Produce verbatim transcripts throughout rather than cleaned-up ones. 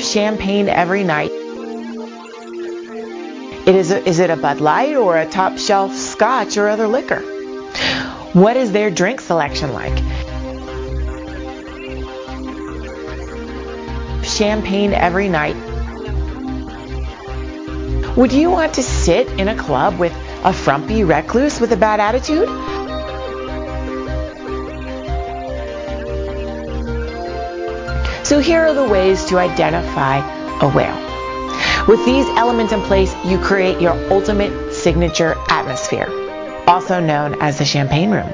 champagne every night. It is, a, is it a Bud Light or a top shelf scotch or other liquor? What is their drink selection like? Champagne every night. Would you want to sit in a club with a frumpy recluse with a bad attitude? So here are the ways to identify a whale. With these elements in place, you create your ultimate signature atmosphere, also known as the champagne room.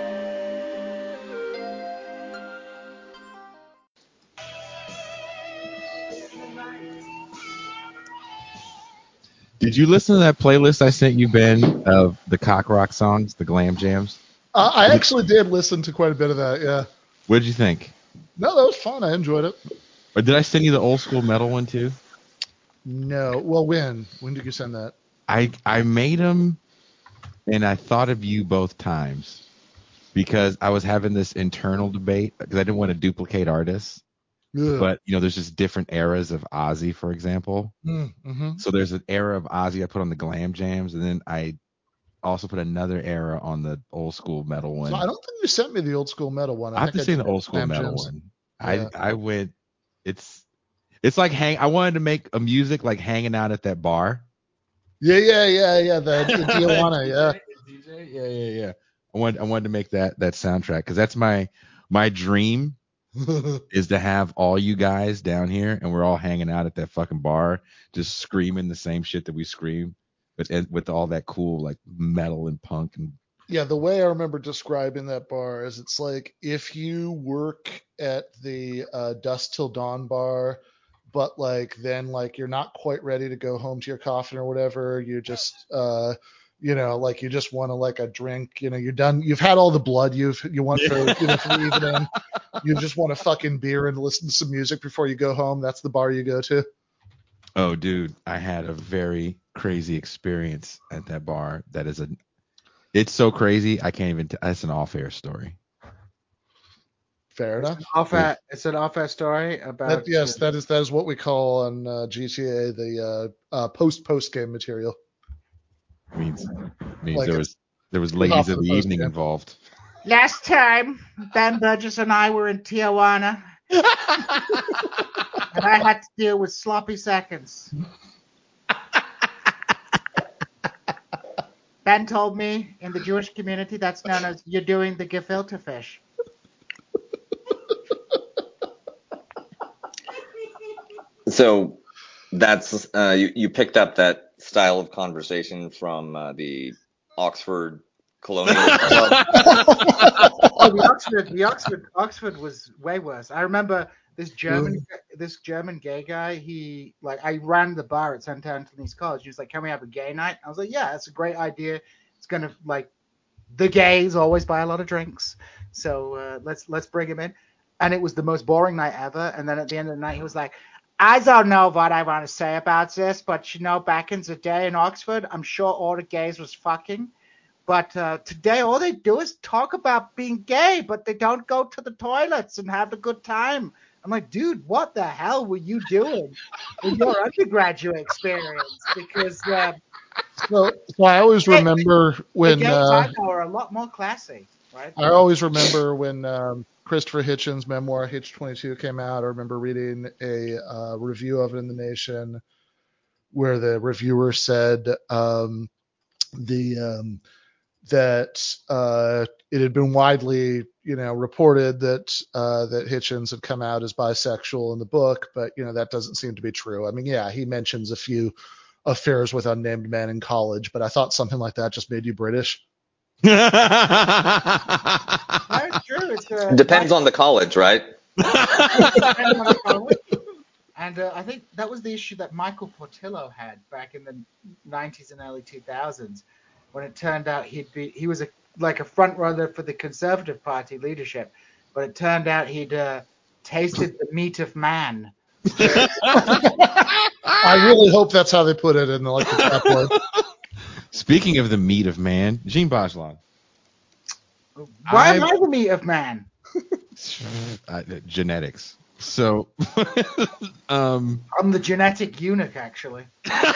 Did you listen to that playlist I sent you, Ben, of the cock rock songs, the glam jams? Uh, I actually did listen to quite a bit of that, yeah. What did you think? No, that was fun. I enjoyed it. Or did I send you the old school metal one too? No. Well, when? When did you send that? I I made them, and I thought of you both times because I was having this internal debate because I didn't want to duplicate artists. Ugh. But, you know, there's just different eras of Ozzy, for example. Mm-hmm. So there's an era of Ozzy I put on the glam jams, and then I also put another era on the old school metal one. So I don't think you sent me the old school metal one. I, I have think to I say the did old school Glam metal Jams. one. Yeah. I I went. It's it's like hang. I wanted to make a music like hanging out at that bar. Yeah, yeah, yeah, yeah. The, the Tijuana, yeah. D J, yeah, yeah, yeah. I wanted I wanted to make that that soundtrack because that's my my dream is to have all you guys down here and we're all hanging out at that fucking bar, just screaming the same shit that we scream, but with all that cool like metal and punk and. Yeah, the way I remember describing that bar is it's like if you work at the uh, Dusk Till Dawn bar, but like then like you're not quite ready to go home to your coffin or whatever. You just uh, you know, like you just want to like a drink. You know, you're done. You've had all the blood you've you want for you know for the evening. You just want a fucking beer and listen to some music before you go home. That's the bar you go to. Oh, dude, I had a very crazy experience at that bar. That is a. It's so crazy. I can't even. T- that's an off-air story. Fair it's enough. An off-air, it's an off-air story about. That, yes, uh, that is that is what we call on uh, G T A the uh, uh, post post game material. Means means Like there was there was ladies of the, the evening game. involved. Last time, Ben Burgess and I were in Tijuana, and I had to deal with sloppy seconds. Ben told me in the Jewish community that's known as you're doing the gefilte fish. So that's uh, you, you picked up that style of conversation from uh, the Oxford Colonial Club. Oh, the Oxford, the Oxford, Oxford was way worse. I remember this German, mm. this German gay guy. He like I ran the bar at Saint Anthony's College. He was like, "Can we have a gay night?" I was like, "Yeah, that's a great idea. It's gonna like the gays always buy a lot of drinks, so uh, let's let's bring him in." And it was the most boring night ever. And then at the end of the night, he was like, "I don't know what I want to say about this, but you know, back in the day in Oxford, I'm sure all the gays was fucking." But uh, today, all they do is talk about being gay, but they don't go to the toilets and have a good time. I'm like, dude, what the hell were you doing in your undergraduate experience? Because uh, so, so I always hey, remember when the gays uh, I know are a lot more classy, right? I always remember when um, Christopher Hitchens' memoir Hitch twenty-two came out. I remember reading a uh, review of it in The Nation, where the reviewer said um, the um, that uh, it had been widely, you know, reported that uh, that Hitchens had come out as bisexual in the book, but you know that doesn't seem to be true. I mean, yeah, he mentions a few affairs with unnamed men in college, but I thought something like that just made you British. That's true. It's uh, depends on the college, right? Depends on the college. And uh, I think that was the issue that Michael Portillo had back in the nineties and early two thousands, when it turned out he'd be he was a like a front runner for the Conservative Party leadership, but it turned out he'd uh, tasted the meat of man. I really hope that's how they put it in the like the tabloid. Speaking of the meat of man, Jean Bajlan. Why am I the meat of man? Uh, genetics. So, um, I'm the genetic eunuch, actually.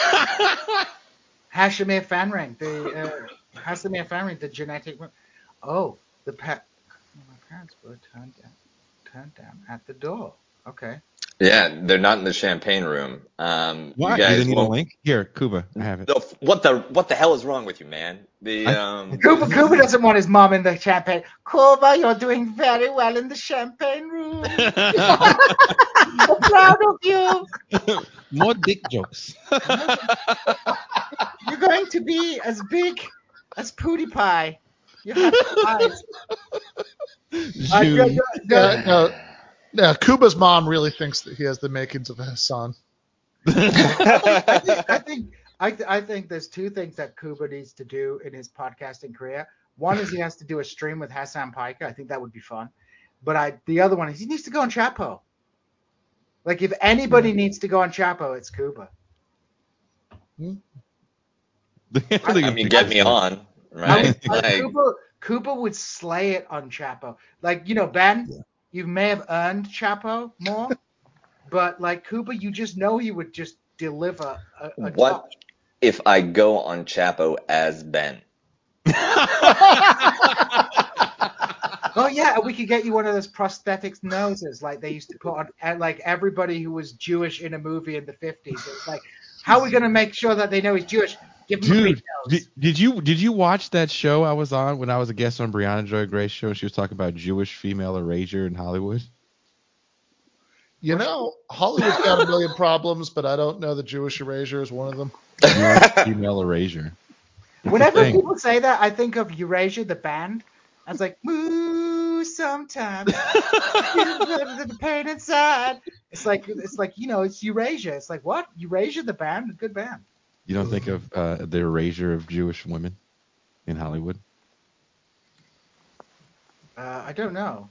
Hashemir Fanring, the uh, Hashemir Fanring, the genetic. Oh, the pet. My parents were turned down, turned down at the door. Okay. Yeah, they're not in the champagne room. Um, you why? Do they guys need a won't. link? Here, Cuba, I have it. The, what the what the hell is wrong with you, man? The I- um. Cooper, Cooper doesn't want his mom in the champagne. Cooper, you're doing very well in the champagne room. I'm proud of you. More dick jokes. You're going to be as big as PewDiePie. You have eyes. Uh, June. go- go- go- Yeah, no, no, Kuba's mom really thinks that he has the makings of Hassan. I think I think I, th- I think there's two things that Kuba needs to do in his podcasting career. One is he has to do a stream with Hassan Piker. I think that would be fun. But I the other one is he needs to go on Chapo. Like if anybody needs to go on Chapo, it's Kuba. I mean, get me on, I right? would, uh, Like, Kuba Kuba would slay it on Chapo. Like you know, Ben, you may have earned Chapo more, but like Kuba, you just know he would just deliver a, a what touch. if I go on Chapo as Ben? Oh yeah, we could get you one of those prosthetics noses like they used to put on and like everybody who was Jewish in a movie in the fifties. It was like, how are we gonna make sure that they know he's Jewish? Give him a big Dude, nose. did, did you did you watch that show I was on when I was a guest on Brianna Joy Gray's show? She was talking about Jewish female erasure in Hollywood. You know, Hollywood's got a million problems, but I don't know that Jewish erasure is one of them. Jewish female erasure. Whenever thing. people say that, I think of Eurasia the band. I was like, moo sometimes. The pain inside. It's like it's like, you know, it's Eurasia. It's like what? Eurasia the band? Good band. You don't think of uh, the erasure of Jewish women in Hollywood? Uh, I don't know.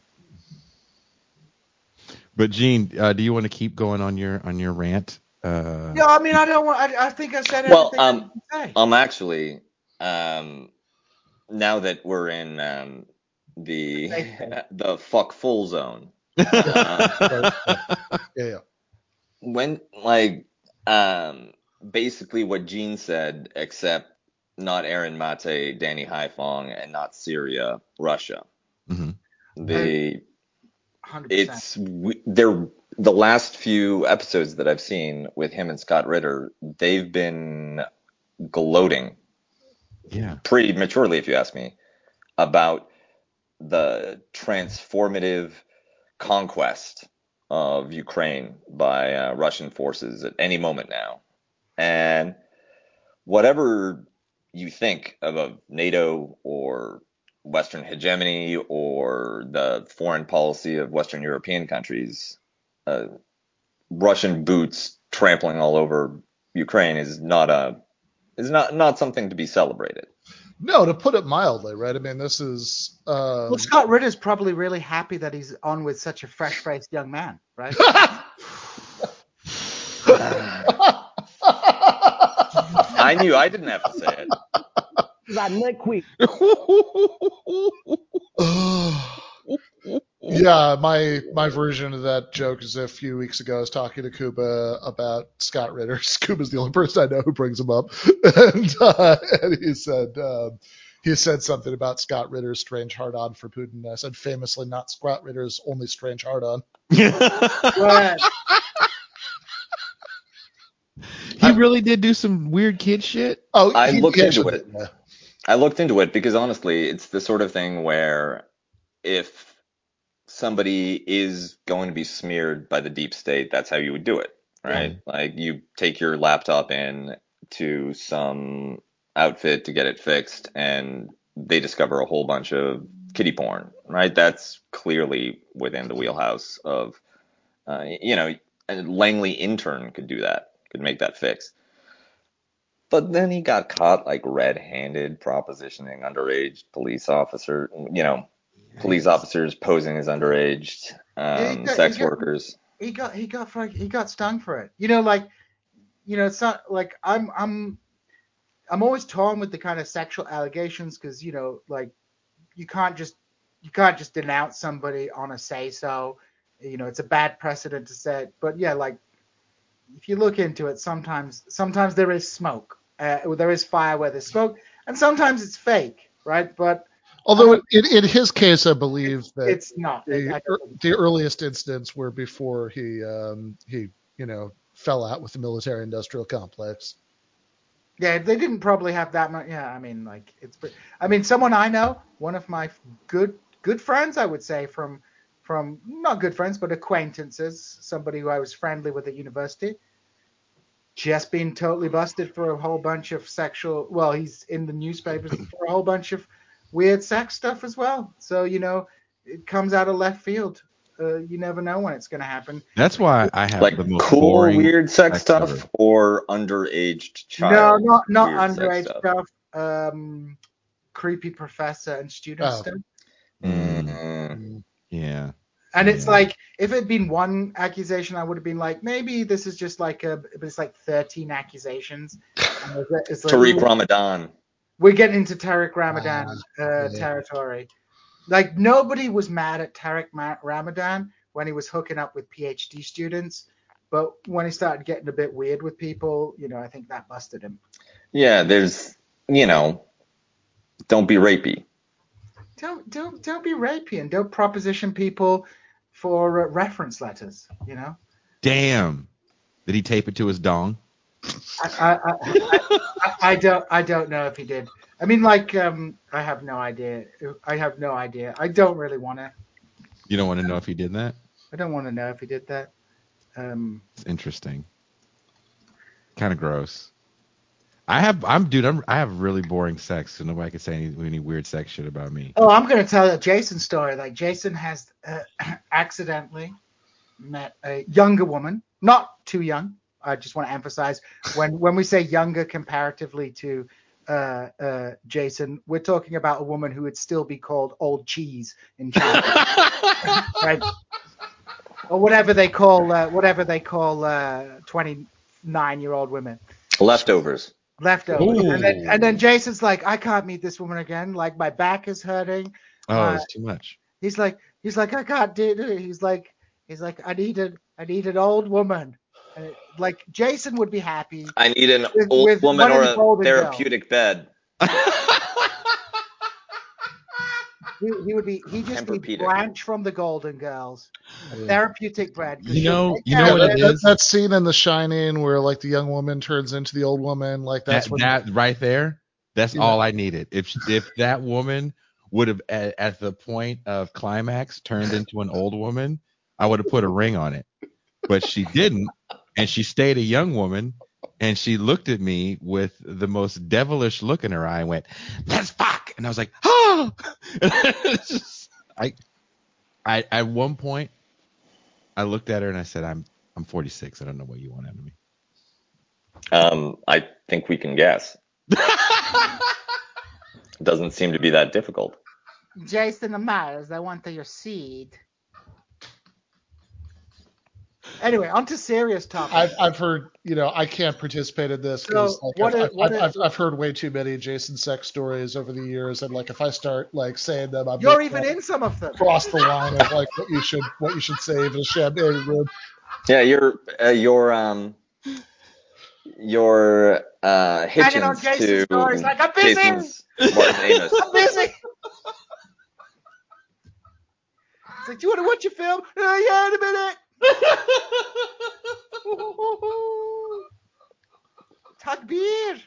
But Gene, uh, do you want to keep going on your on your rant? Uh, No, I mean I don't want. I, I think I said well, everything I um, need to say. um, actually, um, now that we're in um the the fuck full zone, uh, Yeah, yeah. when like um basically what Gene said, except not Aaron Mate, Danny Haifong, and not Syria, Russia. mhm. The one hundred percent. it's we- they're the last few episodes that I've seen with him and Scott Ritter, they've been gloating Yeah. pretty maturely, if you ask me, about the transformative conquest of Ukraine by uh, Russian forces at any moment now. And whatever you think of a NATO or Western hegemony or the foreign policy of Western European countries, uh, Russian boots trampling all over Ukraine is not a is not not something to be celebrated. No, to put it mildly, right? I mean, this is. Um, Well, Scott Ritter's probably really happy that he's on with such a fresh-faced young man, right? I knew I didn't have to say it. That nut quick. Yeah, my my version of that joke is a few weeks ago I was talking to Kuba about Scott Ritter. Kuba's the only person I know who brings him up, and, uh, and he said um, he said something about Scott Ritter's strange hard-on for Putin. I said famously, not Scott Ritter's only strange hard-on. But He really did do some weird kid shit. Oh, I he, looked he into actually it. did, yeah. I looked into it because honestly, it's the sort of thing where if somebody is going to be smeared by the deep state, that's how you would do it, right? Yeah. Like you take your laptop in to some outfit to get it fixed and they discover a whole bunch of kiddie porn, right? That's clearly within the wheelhouse of, uh, you know, a Langley intern could do that, could make that fix. But then he got caught like red-handed propositioning underage police officer, you know, police officers posing as underage Yeah, he um, got- sex he got- workers. he got he got fr- he got stung for it. You know, like you know, it's not like I'm I'm I'm always torn with the kind of sexual allegations because you know, like you can't just you can't just denounce somebody on a say so. you know, it's a bad precedent to set. But yeah, like if you look into it, sometimes sometimes there is smoke, uh, there is fire where there's smoke, and sometimes it's fake, right? But Although in, in his case, I believe it's, that it's not. the, I, I er, the earliest incidents were before he um, he you know fell out with the military-industrial complex. Yeah, they didn't probably have that much. Yeah, I mean, like it's. I mean, someone I know, one of my good good friends, I would say, from from not good friends but acquaintances, somebody who I was friendly with at university, just been totally busted for a whole bunch of sexual. Well, he's in the newspapers for a whole bunch of weird sex stuff as well. So you know, it comes out of left field. Uh, you never know when it's going to happen. That's why I have Like the most cool boring weird sex sex stuff ever. or underaged No, child not not weird sex underage stuff. stuff. Um, creepy professor and student Oh. stuff. Mm, Mm. yeah. And it's Yeah. like, if it had been one accusation, I would have been like, maybe this is just like a, but it's like thirteen accusations. And it's, it's like, Tariq ooh, Ramadan. we're getting into Tariq Ramadan Ah, uh, yeah. territory. Like, nobody was mad at Tariq Ma- Ramadan when he was hooking up with PhD students. But when he started getting a bit weird with people, you know, I think that busted him. Yeah, there's, you know, don't be rapey. Don't don't don't be rapey and don't proposition people for uh, reference letters. You know. Damn. Did he tape it to his dong? I, I, I, I, I don't I don't know if he did. I mean, like, um, I have no idea. I have no idea. I don't really want to. You don't want to know if he did that? I don't want to know if he did that. Um, It's interesting. Kind of gross. I have, I'm, dude, I'm, I have really boring sex, so nobody can say any, any weird sex shit about me. oh, I'm going to tell a Jason story. Like, Jason has uh, accidentally met a younger woman, not too young. I just want to emphasize when when we say younger comparatively to uh, uh, Jason, we're talking about a woman who would still be called old cheese in China, right? Or whatever they call uh, whatever they call uh, twenty-nine year old women. Leftovers. Leftovers. And then Ooh. and then Jason's like, I can't meet this woman again. Like, my back is hurting. Oh, My, it's too much. he's like he's like I can't do it. He's like he's like I need an I need an old woman. And it, like Jason would be happy I need an with, old with woman one of or the a golden girls. therapeutic bed. He, he would be he just needs Tempur-Pedic. Blanche from the Golden Girls, a Yeah. therapeutic bread. 'cause You she'll know, take you care know Yeah, of what that, it that, is? that scene in The Shining where like the young woman turns into the old woman, like that's That when that right there, that's Yeah. all I needed. If if that woman would have at, at the point of climax turned into an old woman, I would have put a ring on it. But she didn't, and she stayed a young woman, and she looked at me with the most devilish look in her eye and went, "Let's fuck." And I was like, "Oh!" It's just- I, I at one point, I looked at her and I said, "I'm I'm forty-six. I don't know what you want out of me." Um, I think we can guess. It doesn't seem to be that difficult. Jason Amars, I want your seed. Anyway, on to serious topics. I've I've heard, you know, I can't participate in this because So like what I've, is- I've, what I've, is- I've, I've heard way too many Jason sex stories over the years, and like if I start like saying them, I'm You're gonna even in some of them. cross the line of like what you should what you should save in a champagne room. Yeah, your uh, your um your uh Hanging on Hitchens Jason's to door, he's like, I'm busy. Jason's Martin Amos. I'm busy. It's like, do you want to watch your film? Oh, yeah, in a minute. Takbir.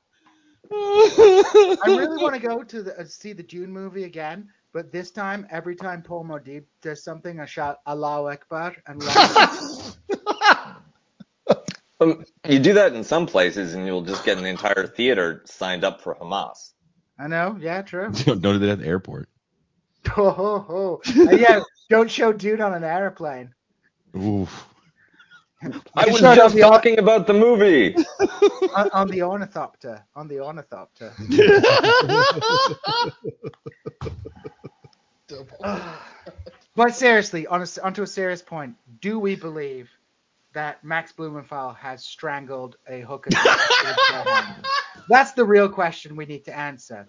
I really want to go to the, uh, see the Dune movie again, but this time, every time Paul Modib does something, I shout Allahu Akbar and laugh. Um, you do that in some places, and you'll just get an entire theater signed up for Hamas. I know, yeah, true. Don't do that at the airport. Ho, ho, ho. And yeah, don't show Dune on an airplane. Oof. I was show it on just the- talking about the movie. on, on the ornithopter. On the ornithopter. But seriously, on a, onto a serious point, do we believe that Max Blumenthal has strangled a hooker? That's the real question we need to answer.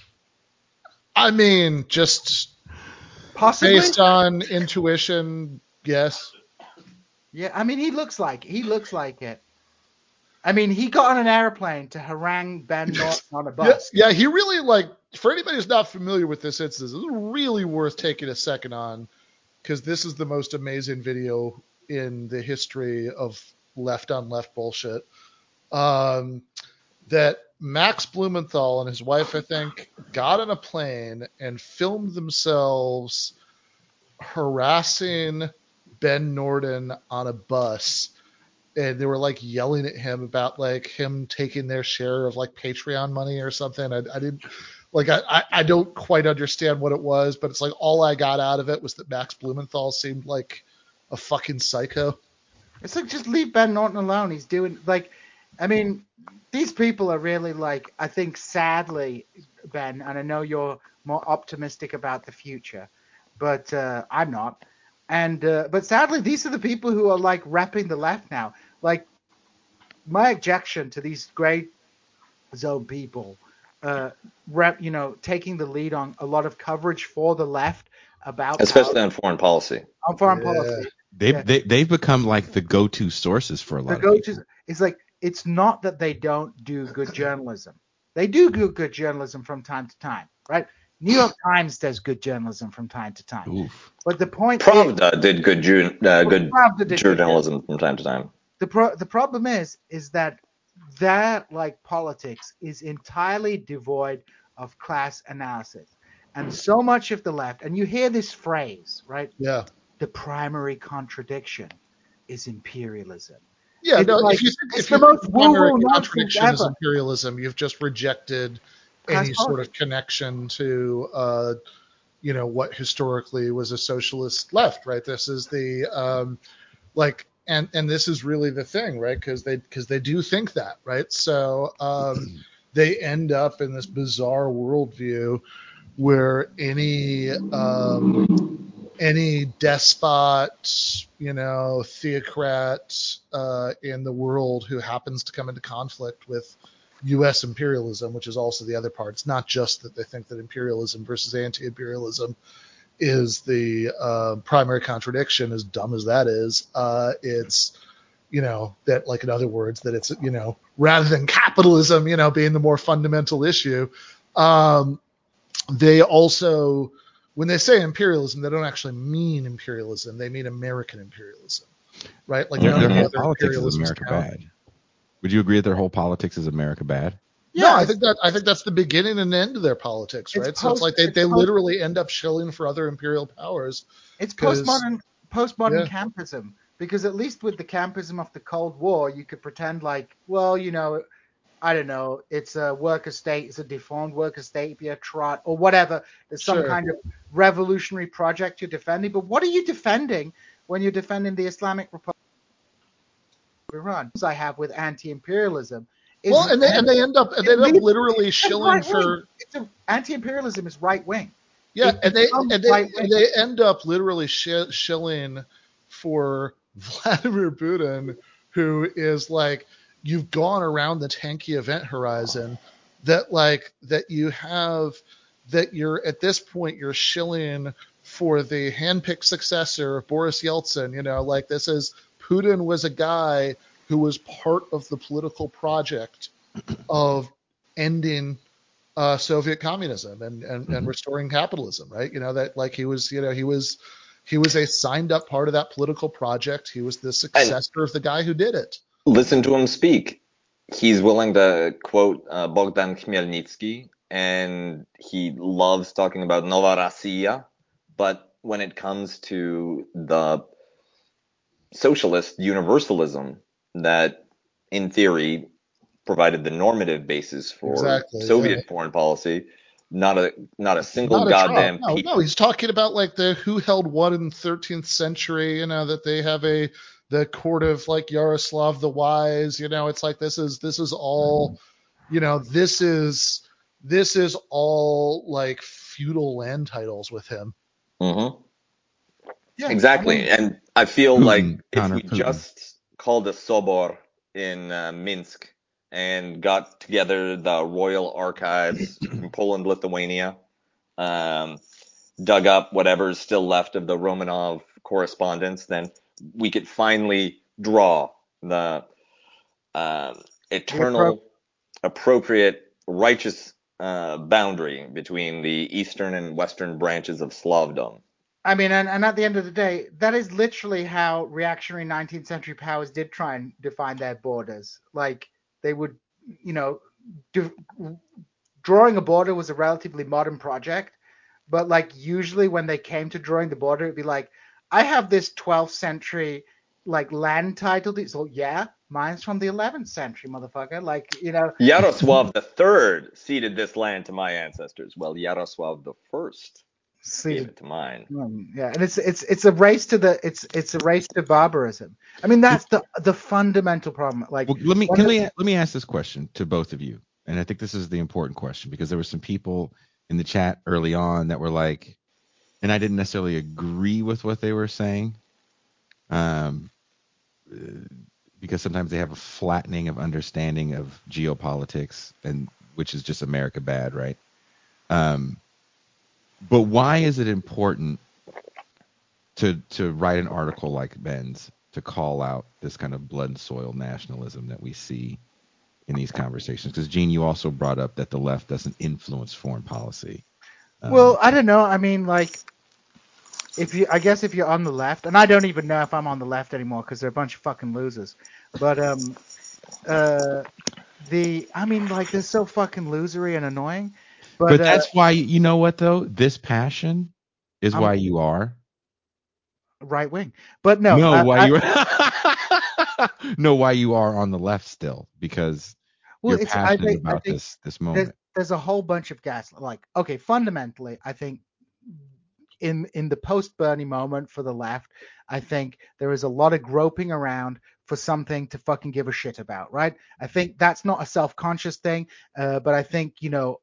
I mean, just Possibly. based on intuition, Yes. Yeah, I mean, he looks like he looks like it. I mean, he got on an airplane to harangue Ben Norton on a Yeah, bus. yeah, he really, like, for anybody who's not familiar with this instance, it's really worth taking a second on, because this is the most amazing video in the history of left on left bullshit. Um, that Max Blumenthal and his wife, I think, got on a plane and filmed themselves harassing Ben Norton on a bus. And they were like yelling at him about like him taking their share of like Patreon money or something. I, I didn't like I, I, I don't quite understand what it was, but it's like all I got out of it was that Max Blumenthal seemed like a fucking psycho. It's like, just leave Ben Norton alone. He's doing like, I mean, these people are really like, I think sadly, Ben, and I know you're more optimistic about the future, but uh, I'm not. And uh, but sadly, these are the people who are like repping the left now. Like, my objection to these great zone people, uh, rep, you know, taking the lead on a lot of coverage for the left about Especially power, on foreign policy. on foreign Yeah. policy. They've Yeah. they, they've become like the go-to sources for a The lot of go-to people. is like, it's not that they don't do good journalism. They do do good journalism from time to time, right? New York Times does good journalism from time to time. Oof. But the point is, Pravda did good ju- uh, good Pravda did good journalism from time to time. the pro- the problem is is that that like politics is entirely devoid of class analysis, and so much of the left, and you hear this phrase, right? Yeah. The primary contradiction is imperialism. Yeah, It's no, like, if you think it's if the you think most the primary woo-woo nonsense contradiction is ever. imperialism, you've just rejected Class any sort of politics. connection to uh, you know, what historically was a socialist left, right? This is the um, like, and and this is really the thing, right? Because they because they do think that, right? So um, they end up in this bizarre worldview where any um, any despot, you know, theocrat uh, in the world who happens to come into conflict with U S imperialism, which is also the other part. It's not just that they think that imperialism versus anti-imperialism is the uh, primary contradiction, as dumb as that is. Uh, it's, you know, that, like, in other words, that it's, you know, rather than capitalism, you know, being the more fundamental issue, um, they also, when they say imperialism, they don't actually mean imperialism. They mean American imperialism, right? Like, Their, none their of the whole other politics is imperialisms America count. bad. Would you agree that their whole politics is America bad? No, Yeah, I it's, think that I think that's the beginning and end of their politics, it's right? So it's post like they, it's they post literally end up shilling for other imperial powers it's because, postmodern postmodern yeah, campism, because at least with the campism of the Cold War, you could pretend like, well, you know, I don't know, it's a worker state, it's a deformed worker state, be a trot or whatever. There's some sure. kind of revolutionary project you're defending. But what are you defending when you're defending the Islamic Republic of Iran? I have with anti-imperialism is Well, and they and they end up and they it end up leads, literally it's shilling right wing. for, It's a, anti-imperialism is right wing. yeah, It and they becomes and they right and wing. they end up literally sh- shilling for Vladimir Putin, who is like, you've gone around the tanky event horizon, that like that you have that you're at this point you're shilling for the handpicked successor of Boris Yeltsin. You know, like, this is, Putin was a guy who was part of the political project of ending uh, Soviet communism and, and, and restoring capitalism, right? You know, that, like, he was, you know, he was he was a signed up part of that political project. He was the And successor of the guy who did it. listen to him speak. He's willing to quote uh, Bogdan Khmelnytsky, and he loves talking about Nova Rossiya. But when it comes to the socialist universalism that, in theory, provided the normative basis for Exactly. Yeah. Soviet foreign policy, not a not a single Not a trial. goddamn No, piece. no. He's talking about like the who held what in the thirteenth century. You know, that they have a the court of like Yaroslav the Wise. You know, it's like this is this is all. You know, this is this is all like feudal land titles with him. Mm-hmm. Yeah, I Exactly. mean, And I feel like Putin, if counter we Putin. just called a Sobor in uh, Minsk and got together the royal archives from Poland, Lithuania, um, dug up whatever's still left of the Romanov correspondence, then we could finally draw the um, eternal, appropriate, righteous uh, boundary between the eastern and western branches of Slavdom. I mean, and, and at the end of the day, that is literally how reactionary nineteenth century powers did try and define their borders. Like, they would, you know, do, drawing a border was a relatively modern project, but like usually when they came to drawing the border, it'd be like, I have this twelfth century like land title. So yeah, mine's from the eleventh century, motherfucker. Like, you know, Yaroslav the Third ceded this land to my ancestors. Well, Yaroslav the First gave it to mine. Um, yeah, and it's it's it's a race to the it's it's a race to barbarism. I mean, that's the the fundamental problem. Like, Well, let me one can of- we let me ask this question to both of you, and I think this is the important question because there were some people in the chat early on that were like, and I didn't necessarily agree with what they were saying, um, uh, because sometimes they have a flattening of understanding of geopolitics, and which is just America bad, right? Um, but why is it important to to write an article like Ben's to call out this kind of blood and soil nationalism that we see in these conversations? Because Gene, you also brought up that the left doesn't influence foreign policy. Um, well, I don't know. I mean, like, if you, I guess if you're on the left, and I don't even know if I'm on the left anymore because they're a bunch of fucking losers. But um, uh, the, I mean, like, they're so fucking losery and annoying. But, but uh, that's why, you know what though, this passion is I'm why you are. right wing. But no, No, I, why I, you no, why you are on the left still, because well, you're it's I passionate think I about think this this there's moment. there's a whole bunch of gas. Like, okay, fundamentally, I think in in the post Bernie moment for the left, I think there is a lot of groping around for something to fucking give a shit about, right? I think that's not a self-conscious thing, uh, but I think, you know,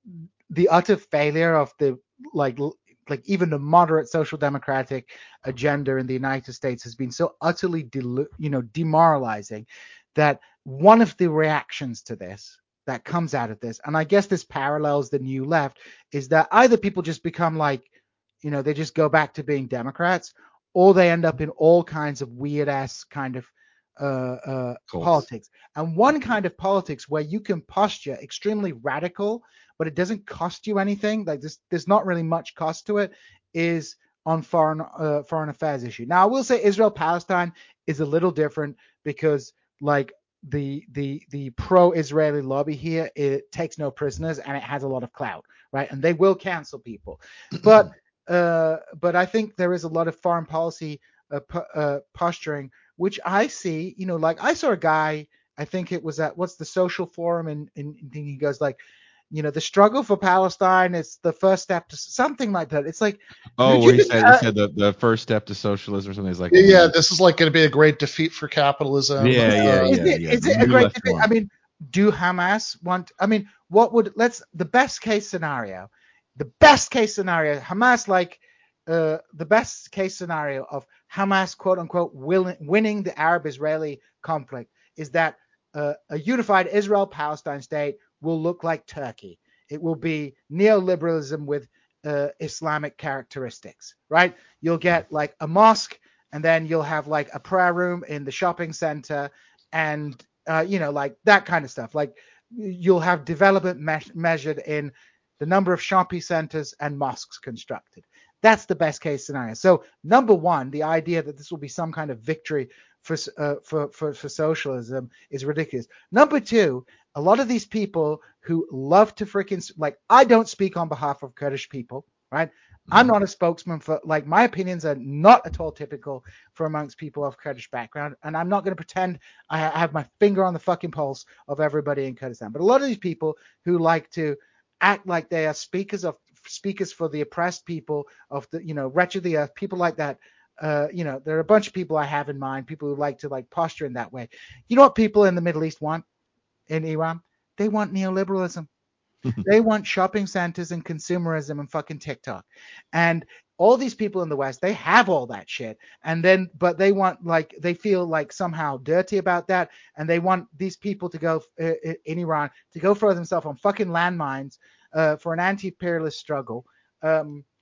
the utter failure of the like like even the moderate social democratic agenda in the United States has been so utterly delu- you know demoralizing that one of the reactions to this that comes out of this, and I guess this parallels the new left, is that either people just become like, you know, they just go back to being Democrats, or they end up in all kinds of weird ass kind of uh, uh, Cults. politics. And one kind of politics where you can posture extremely radical, but it doesn't cost you anything. Like, there's there's not really much cost to it. Is on foreign uh, foreign affairs issue. Now, I will say Israel Palestine is a little different because like the the the pro-Israeli lobby here, it takes no prisoners and it has a lot of clout, right? And they will cancel people, but uh, but I think there is a lot of foreign policy uh, po- uh, posturing, which I see. You know, like I saw a guy. I think it was at what's the social forum, and, and, and he goes like, you know, the struggle for Palestine is the first step to something like that. It's like, Oh, dude, where he you said he uh, said the, the first step to socialism or something. Is like, Yeah, this is like going to be a great defeat for capitalism. Yeah, yeah, Uh, is yeah, it yeah. is The it a new great left debate? form. I mean, do Hamas want? I mean, what would let's the best case scenario, the best case scenario, Hamas like uh, the best case scenario of Hamas quote unquote willing, winning the Arab-Israeli conflict is that uh, a unified Israel-Palestine state will look like Turkey. It will be neoliberalism with uh, Islamic characteristics, right? You'll get like a mosque, and then you'll have like a prayer room in the shopping center, and uh, you know, like that kind of stuff. Like, you'll have development me- measured in the number of shopping centers and mosques constructed. That's the best case scenario. So number one, the idea that this will be some kind of victory for uh, for, for for socialism is ridiculous. Number two, a lot of these people who love to freaking like, I don't speak on behalf of Kurdish people, right? I'm not a spokesman for, like, my opinions are not at all typical for amongst people of Kurdish background, and I'm not going to pretend I have my finger on the fucking pulse of everybody in Kurdistan. But a lot of these people who like to act like they are speakers of speakers for the oppressed people of the, you know, wretched of the earth, people like that. Uh, you know, there are a bunch of people I have in mind, people who like to like posture in that way. You know what people in the Middle East want in Iran? They want neoliberalism. They want shopping centers and consumerism and fucking TikTok. And all these people in the West, they have all that shit. And then, but they want, like, they feel like somehow dirty about that. And they want these people to go uh, in Iran to go throw themselves on fucking landmines uh, for an anti-imperialist struggle. Um,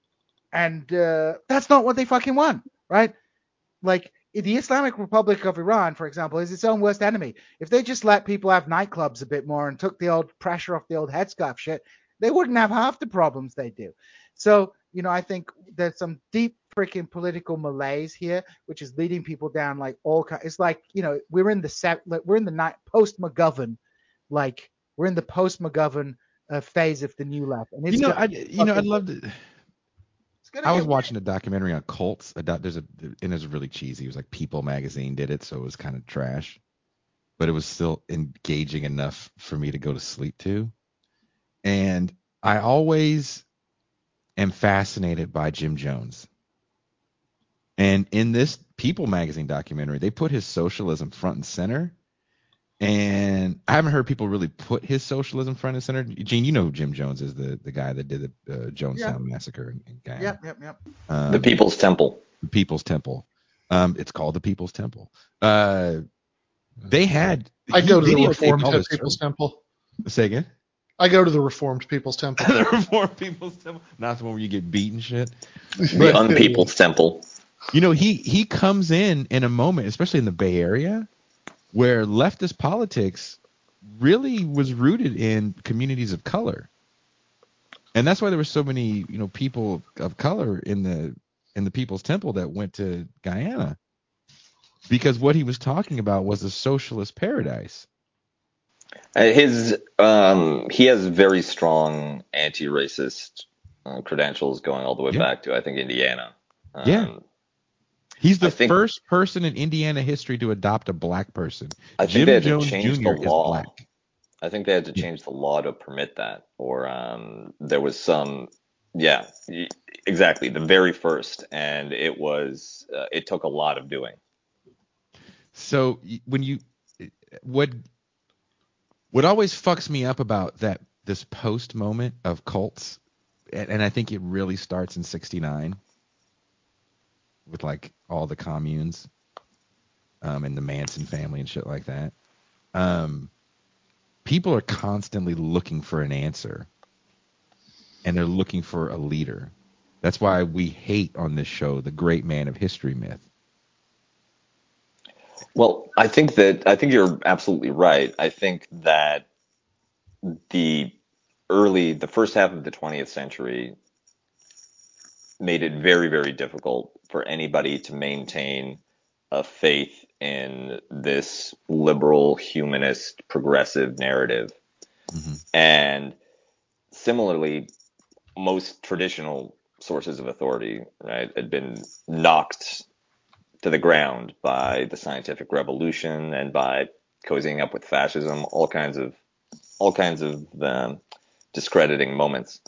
And uh, that's not what they fucking want, right? Like, the Islamic Republic of Iran, for example, is its own worst enemy. If they just let people have nightclubs a bit more and took the old pressure off the old headscarf shit, they wouldn't have half the problems they do. So, you know, I think there's some deep freaking political malaise here, which is leading people down like all kinds. It's like, you know, we're in the set, we're in the night post McGovern, like we're in the post McGovern uh, phase of the new left, and You it's know, gonna I get you know I'd fucking- love to. it's gonna I was get watching a documentary on cults. A doc, there's a and it was really cheesy. It was like People Magazine did it, so it was kind of trash, but it was still engaging enough for me to go to sleep to. And I always am fascinated by Jim Jones. And in this People Magazine documentary, they put his socialism front and center. And I haven't heard people really put his socialism front and center. Gene, you know who Jim Jones is, the, the guy that did the uh, Jonestown Yeah. massacre in, in Guyana. Yep, yep, yep. Um, The People's Temple. the People's Temple. Um, it's called the People's Temple. Uh, they had. I he go to the videotaped Reformed all his People's shows. Temple. Say again. I go to the Reformed People's Temple. The Reformed People's Temple, not the one where you get beaten shit. The Unpeople's Temple. You know, he he comes in in a moment, especially in the Bay Area, where leftist politics really was rooted in communities of color, and that's why there were so many, you know, people of color in the in the People's Temple that went to Guyana, because what he was talking about was a socialist paradise. Uh, His um, he has very strong anti-racist uh, credentials going all the way Yeah. back to I think Indiana. Um, Yeah. He's the I think- first person in Indiana history to adopt a black person. I think Jim they had Jones to change Junior the is law. black. I think they had to Yeah. change the law to permit that, or um, there was some, yeah, y- exactly, the very first, and it was uh, it took a lot of doing. So y- when you what what always fucks me up about that this post moment of cults, and, and I think it really starts in sixty-nine with like all the communes um, and the Manson family and shit like that. Um, people are constantly looking for an answer, and they're looking for a leader. That's why we hate on this show the great man of history myth. Well, I think that I think you're absolutely right. I think that the early, the first half of the twentieth century made it very, very difficult for anybody to maintain a faith in this liberal, humanist, progressive narrative. Mm-hmm. And similarly, most traditional sources of authority, right, had been knocked to the ground by the scientific revolution and by cozying up with fascism, all kinds of all kinds of um, discrediting moments.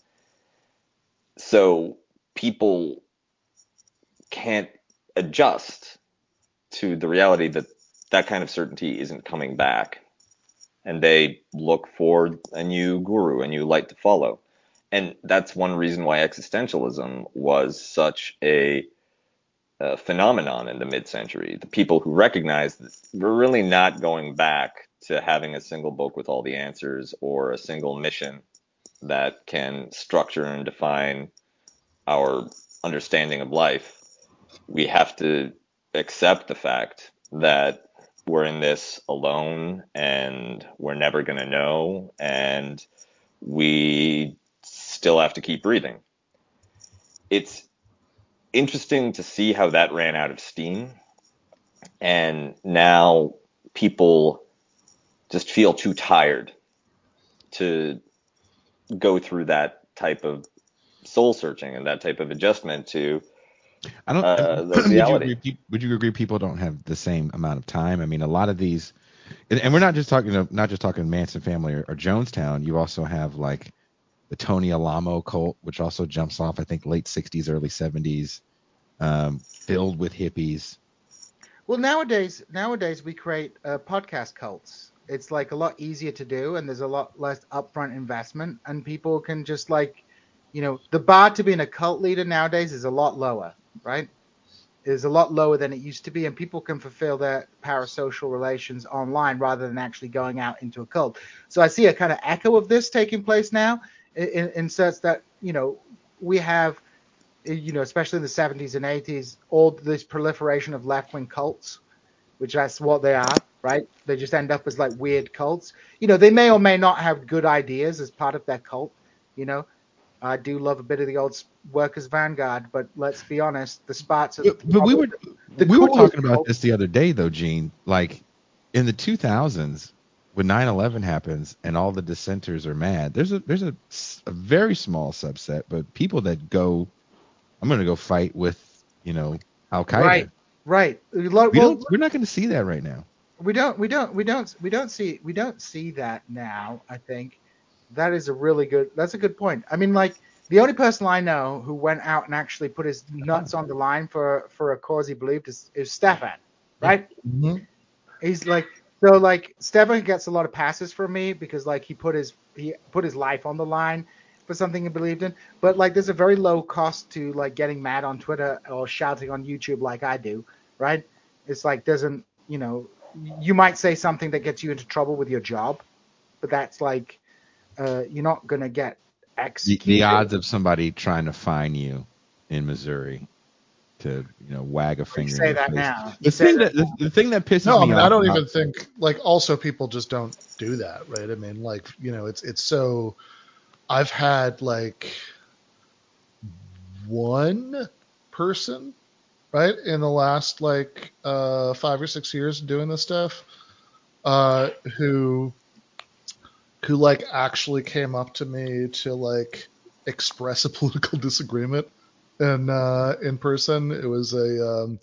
So people can't adjust to the reality that that kind of certainty isn't coming back, and they look for a new guru, a new light to follow. And that's one reason why existentialism was such a, a phenomenon in the mid-century. The people who recognized that we're really not going back to having a single book with all the answers or a single mission that can structure and define our understanding of life. We have to accept the fact that we're in this alone and we're never going to know, and we still have to keep breathing. It's interesting to see how that ran out of steam, and now people just feel too tired to go through that type of soul searching and that type of adjustment to I don't. uh, the would you reality. agree? Would you agree? People don't have the same amount of time. I mean, a lot of these, and, and we're not just talking, not just talking Manson family or, or Jonestown. You also have like the Tony Alamo cult, which also jumps off, I think, late sixties, early seventies, um, filled with hippies. Well, nowadays, nowadays we create uh, podcast cults. It's like a lot easier to do, and there's a lot less upfront investment, and people can just like, you know, the bar to being a cult leader nowadays is a lot lower, right? Is a lot lower than it used to be, and people can fulfill their parasocial relations online rather than actually going out into a cult. So I see a kind of echo of this taking place now, in, in sense that, you know, we have you know, especially in the seventies and eighties, all this proliferation of left-wing cults, which that's what they are, right? They just end up as like weird cults. You know, they may or may not have good ideas as part of their cult. You know, I do love a bit of the old workers' vanguard, but let's be honest, the spots are But, but we were the we were coolest talking about cult. this the other day though, Gene. Like in the two thousands, when nine eleven happens and all the dissenters are mad, there's a there's a, s- a very small subset, but people that go, I'm going to go fight with, you know, Al Qaeda. Right, right. Well, We don't. We're not going to see that right now. we don't we don't we don't we don't see we don't see that now. I think that is a really good that's a good point. I mean, like the only person I know who went out and actually put his nuts on the line for for a cause he believed is, is Stefan, right? Mhm. He's like so like Stefan gets a lot of passes from me because like he put his he put his life on the line for something he believed in. But like there's a very low cost to like getting mad on Twitter or shouting on YouTube like I do, right? It's like doesn't you know you might say something that gets you into trouble with your job, but that's like uh, you're not gonna get The, executed. the odds of somebody trying to fine you in Missouri to, you know, wag a You finger in say your that face. now. The You say thing that. that the, the thing that pisses No, I me mean off I don't about- even think like also people just don't do that, right? I mean like you know it's it's so I've had like one person right in the last like uh five or six years doing this stuff uh who who like actually came up to me to like express a political disagreement in uh in person. It was a um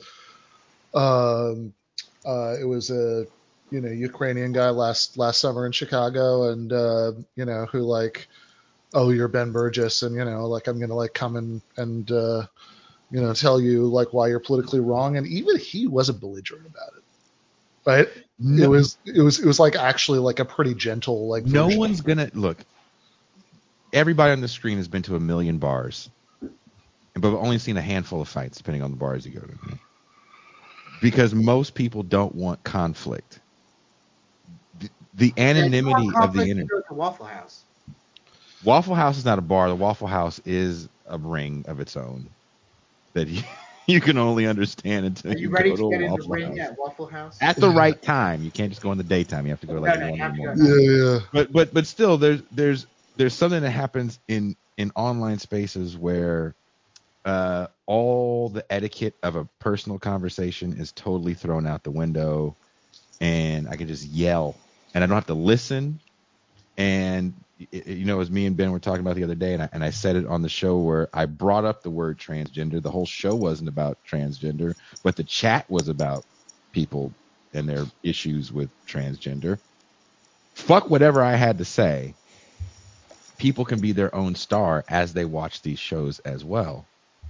um uh it was a you know Ukrainian guy last last summer in Chicago, and uh you know who like, oh, you're Ben Burgess, and you know like I'm gonna like come and and uh you know tell you like why you're politically wrong, and even he wasn't belligerent about it, right? It no, was it was it was like actually like a pretty gentle like no version. one's gonna look. Everybody on the screen has been to a million bars, but we've only seen a handful of fights, depending on the bars you go to. Because most people don't want conflict. The, the anonymity Yeah, of the you internet. go to Waffle House. Waffle House is not a bar. The Waffle House is a ring of its own that you, you can only understand until Are you, you ready go to to a get in the Waffle ring House at Waffle House? at the right time. You can't just go in the daytime. You have to go like No, no, one you in the have to go morning. at Yeah, yeah. But but but still, there's there's there's something that happens in in online spaces where uh, all the etiquette of a personal conversation is totally thrown out the window, and I can just yell, and I don't have to listen. And it, you know, as me and Ben were talking about the other day, and I, and I said it on the show where I brought up the word transgender. The whole show wasn't about transgender, but the chat was about people and their issues with transgender. Fuck whatever I had to say. People can be their own star as they watch these shows as well.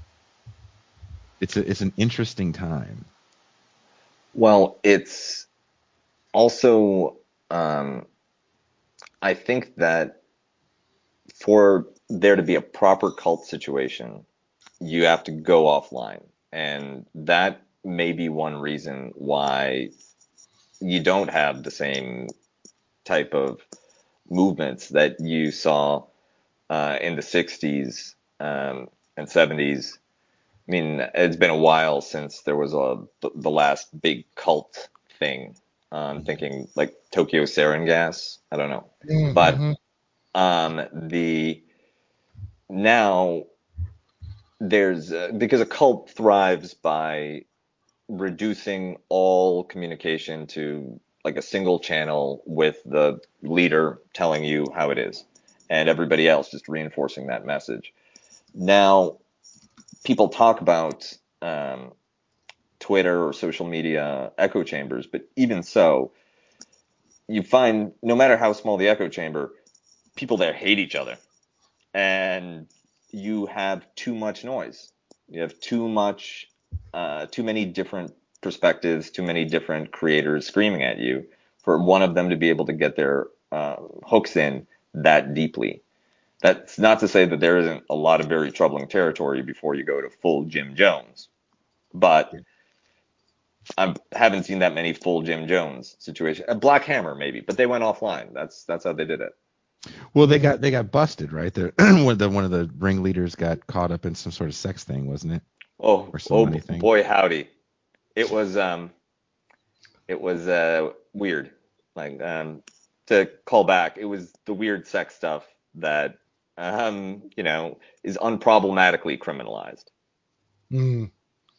It's a, it's an interesting time. Well, it's also, um, I think that for there to be a proper cult situation, you have to go offline. And that may be one reason why you don't have the same type of movements that you saw uh, in the sixties um, and seventies. I mean, it's been a while since there was a the last big cult thing. I'm thinking like Tokyo Sarin Gas. I don't know, but Mm-hmm. um, the now there's uh, because a cult thrives by reducing all communication to like a single channel with the leader telling you how it is, and everybody else just reinforcing that message. Now, people talk about um, Twitter or social media echo chambers, but even so, you find no matter how small the echo chamber, people there hate each other, and you have too much noise. You have too much, uh, too many different perspectives, too many different creators screaming at you for one of them to be able to get their uh, hooks in that deeply. That's not to say that there isn't a lot of very troubling territory before you go to full Jim Jones, but I haven't seen that many full Jim Jones situations. A Black Hammer maybe, but they went offline. That's that's how they did it. Well, they got they got busted, right? They're, one of the one of the ringleaders got caught up in some sort of sex thing, wasn't it? Oh, Or some oh money thing. boy, howdy. It was um, it was uh weird. Like um, to call back, it was the weird sex stuff that um, you know, is unproblematically criminalized. Mm.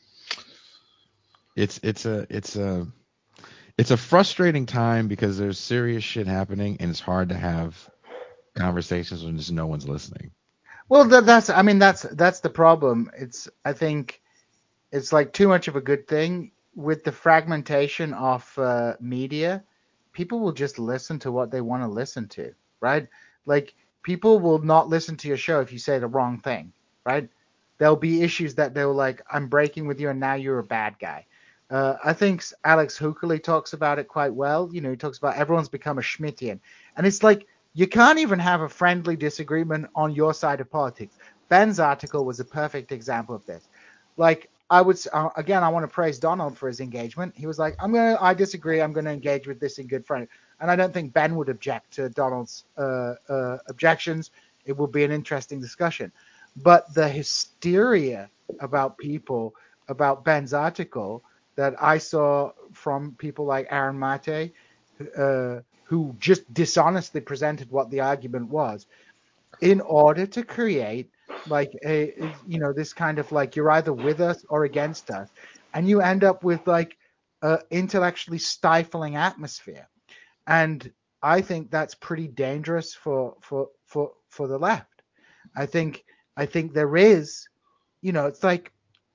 It's it's a it's a it's a frustrating time because there's serious shit happening and it's hard to have conversations when just no one's listening. Well, that, that's I mean that's that's the problem. It's I think it's like too much of a good thing with the fragmentation of uh, media. People will just listen to what they want to listen to, right? Like people will not listen to your show if you say the wrong thing, right? There'll be issues that they'll like, I'm breaking with you and now you're a bad guy. Uh, I think Alex Hookley talks about it quite well. You know, he talks about everyone's become a Schmittian. And it's like, you can't even have a friendly disagreement on your side of politics. Ben's article was a perfect example of this. Like, I would, uh, again, I want to praise Donald for his engagement. He was like, I'm going to, I disagree. I'm going to engage with this in good friend. And I don't think Ben would object to Donald's uh, uh, objections. It will be an interesting discussion. But the hysteria about people, about Ben's article that I saw from people like Aaron Mate, uh, who just dishonestly presented what the argument was in order to create like a, you know, this kind of like you're either with us or against us. And you end up with like a intellectually stifling atmosphere. And I think that's pretty dangerous for, for, for, for the left. I think, I think there is, you know, it's like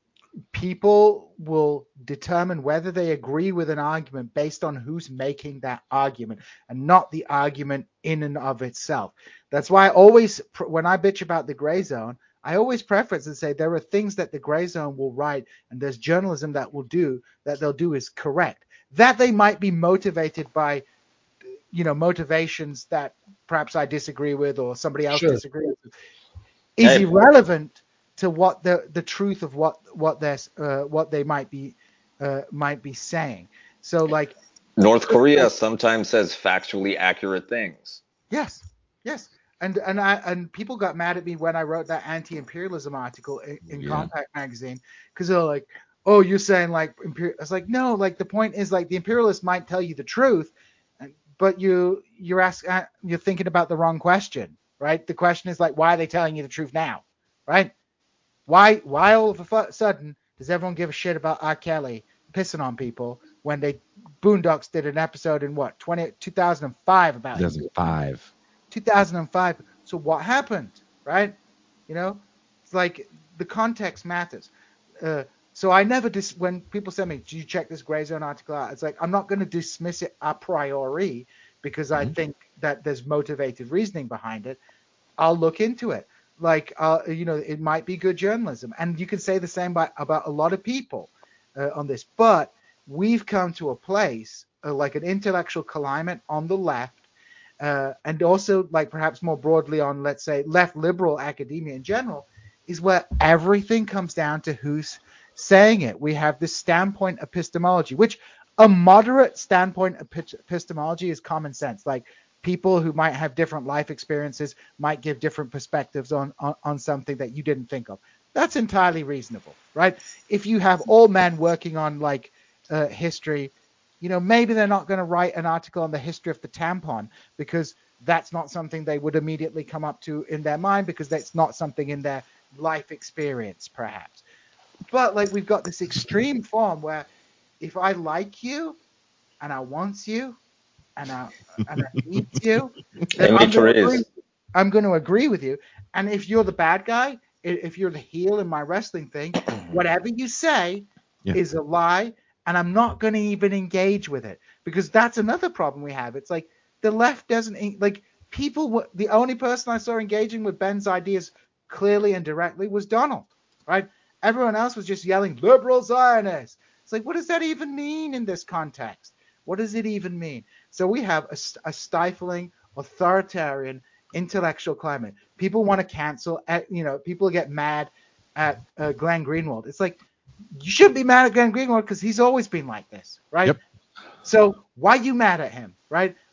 people will determine whether they agree with an argument based on who's making that argument and not the argument in and of itself. That's why I always, when I bitch about the gray zone, I always preface and say there are things that the gray zone will write and there's journalism that will do that they'll do is correct. That they might be motivated by, you know, motivations that perhaps I disagree with or somebody else Sure. disagrees with is Hey. irrelevant to what the the truth of what what they're uh, what they might be uh, might be saying. So like North Korea sometimes says factually accurate things. yes, yes, and and I and people got mad at me when I wrote that anti-imperialism article in, in Yeah. Compact magazine because they're like, oh, you're saying like imperial. I was like, no, like the point is like the imperialists might tell you the truth, and, but you you're asking uh, you're thinking about the wrong question, right? The question is like, why are they telling you the truth now, right? Why why all of a sudden does everyone give a shit about R. Kelly pissing on people when they Boondocks did an episode in what twenty, two thousand five about two him? thousand five. two thousand five. So what happened, right? You know, it's like the context matters. Uh, so I never dis when people say me, do you check this Gray Zone article out? It's like I'm not going to dismiss it a priori because I Mhm. think that there's motivated reasoning behind it. I'll look into it. Like, uh, you know, it might be good journalism. And you can say the same by, about a lot of people uh, on this. But we've come to a place, uh, like an intellectual climate on the left, uh, and also like perhaps more broadly on, let's say, left liberal academia in general, is where everything comes down to who's saying it. We have this standpoint epistemology, which a moderate standpoint epistemology is common sense. Like, people who might have different life experiences might give different perspectives on, on, on something that you didn't think of. That's entirely reasonable, right? If you have all men working on like uh, history, you know, maybe they're not going to write an article on the history of the tampon because that's not something they would immediately come up to in their mind because that's not something in their life experience, perhaps. But like we've got this extreme form where if I like you and I want you, and I and I need you, then Hey, I'm going to Therese. agree. I'm going to agree with you. And if you're the bad guy, if you're the heel in my wrestling thing, whatever you say Yeah. is a lie, and I'm not going to even engage with it because that's another problem we have. It's like the left doesn't like people. The only person I saw engaging with Ben's ideas clearly and directly was Donald, right? Everyone else was just yelling liberal Zionists. It's like, what does that even mean in this context? What does it even mean? So we have a, a stifling, authoritarian, intellectual climate. People want to cancel. At, you know, people get mad at uh, Glenn Greenwald. It's like you shouldn't be mad at Glenn Greenwald because he's always been like this, right? Yep. So why are you mad at him, right?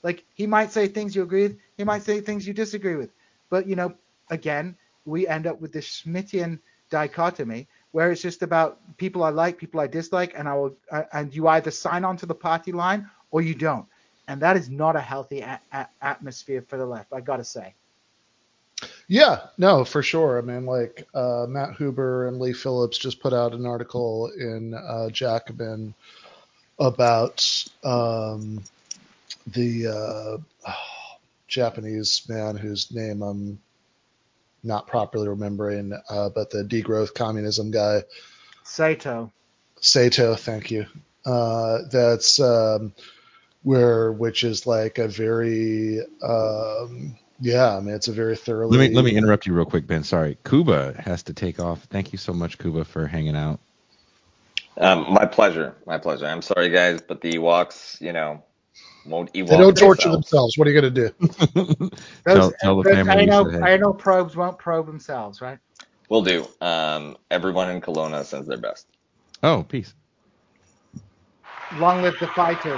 Like, he might say things you agree with, he might say things you disagree with. But, you know, again, we end up with this Schmittian dichotomy where it's just about people I like, people I dislike, and I will, uh, and you either sign on to the party line or you don't. And that is not a healthy a- a- atmosphere for the left, I gotta say. Yeah, no, for sure. I mean, like uh, Matt Huber and Lee Phillips just put out an article in uh, Jacobin about um, the uh, oh, Japanese man whose name I'm not properly remembering, uh, but the degrowth communism guy. Sato. Sato, thank you. Uh, that's um, where, which is like a very, um, yeah, I mean, it's a very thoroughly. Let me let me interrupt you real quick, Ben. Sorry, Kuba has to take off. Thank you so much, Kuba, for hanging out. Um, my pleasure. My pleasure. I'm sorry, guys, but the Ewoks, you know, won't They Ewok don't torture themselves. themselves. What are you going to do? Those, tell tell the those family we anal, said hey. anal probes won't probe themselves, right? Will do. Um, everyone in Kelowna sends their best. Oh, peace. Long live the fighters.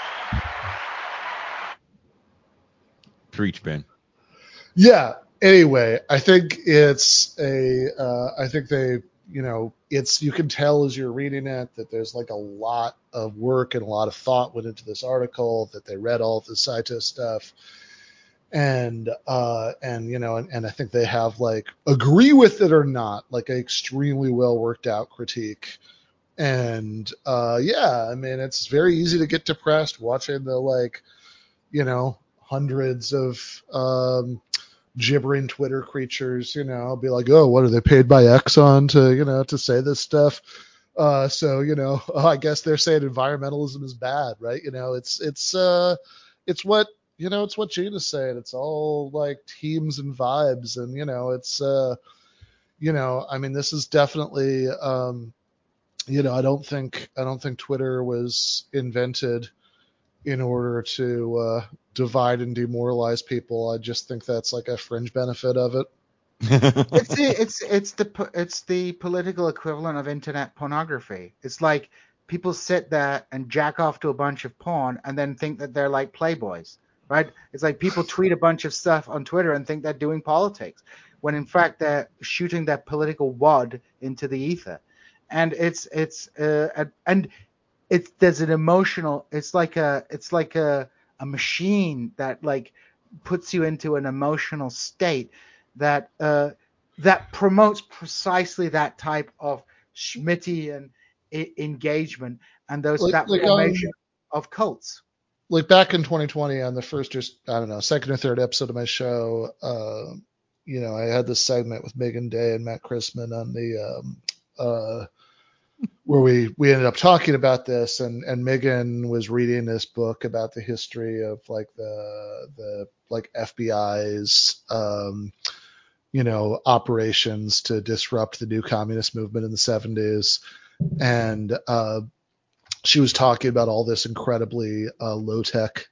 Preach, Ben. Yeah. Anyway, I think it's a. Uh, I think they, you know, it's you can tell as you're reading it that there's like a lot of work and a lot of thought went into this article. That they read all of the Saito stuff, and uh, and you know, and, and I think they have like agree with it or not, like an extremely well worked out critique. And uh, yeah, I mean, it's very easy to get depressed watching the like, you know, hundreds of um, gibbering Twitter creatures, you know, be like, oh, what are they paid by Exxon to, you know, to say this stuff? Uh, so, you know, oh, I guess they're saying environmentalism is bad, right? You know, it's it's uh, it's what you know, it's what Gene is saying. It's all like teams and vibes, and you know, it's uh, you know, I mean, this is definitely, um, you know, I don't think I don't think Twitter was invented in order to uh, divide and demoralize people. I just think that's like a fringe benefit of it. It's the, it's it's the po- it's the political equivalent of internet pornography. It's like people sit there and jack off to a bunch of porn and then think that they're like playboys, right? It's like people tweet a bunch of stuff on Twitter and think they're doing politics, when in fact they're shooting their political wad into the ether. And it's it's uh, and it's there's an emotional. It's like a it's like a a machine that like puts you into an emotional state that uh, that promotes precisely that type of Schmittian I- engagement and those Like that like formation um of cults. like back in twenty twenty on the first or I don't know second or third episode of my show, uh, you know, I had this segment with Megan Day and Matt Chrisman on the um, uh, where we we ended up talking about this, and and Megan was reading this book about the history of like the the like F B I's um, you know operations to disrupt the new communist movement in the seventies, and uh, she was talking about all this incredibly uh, low tech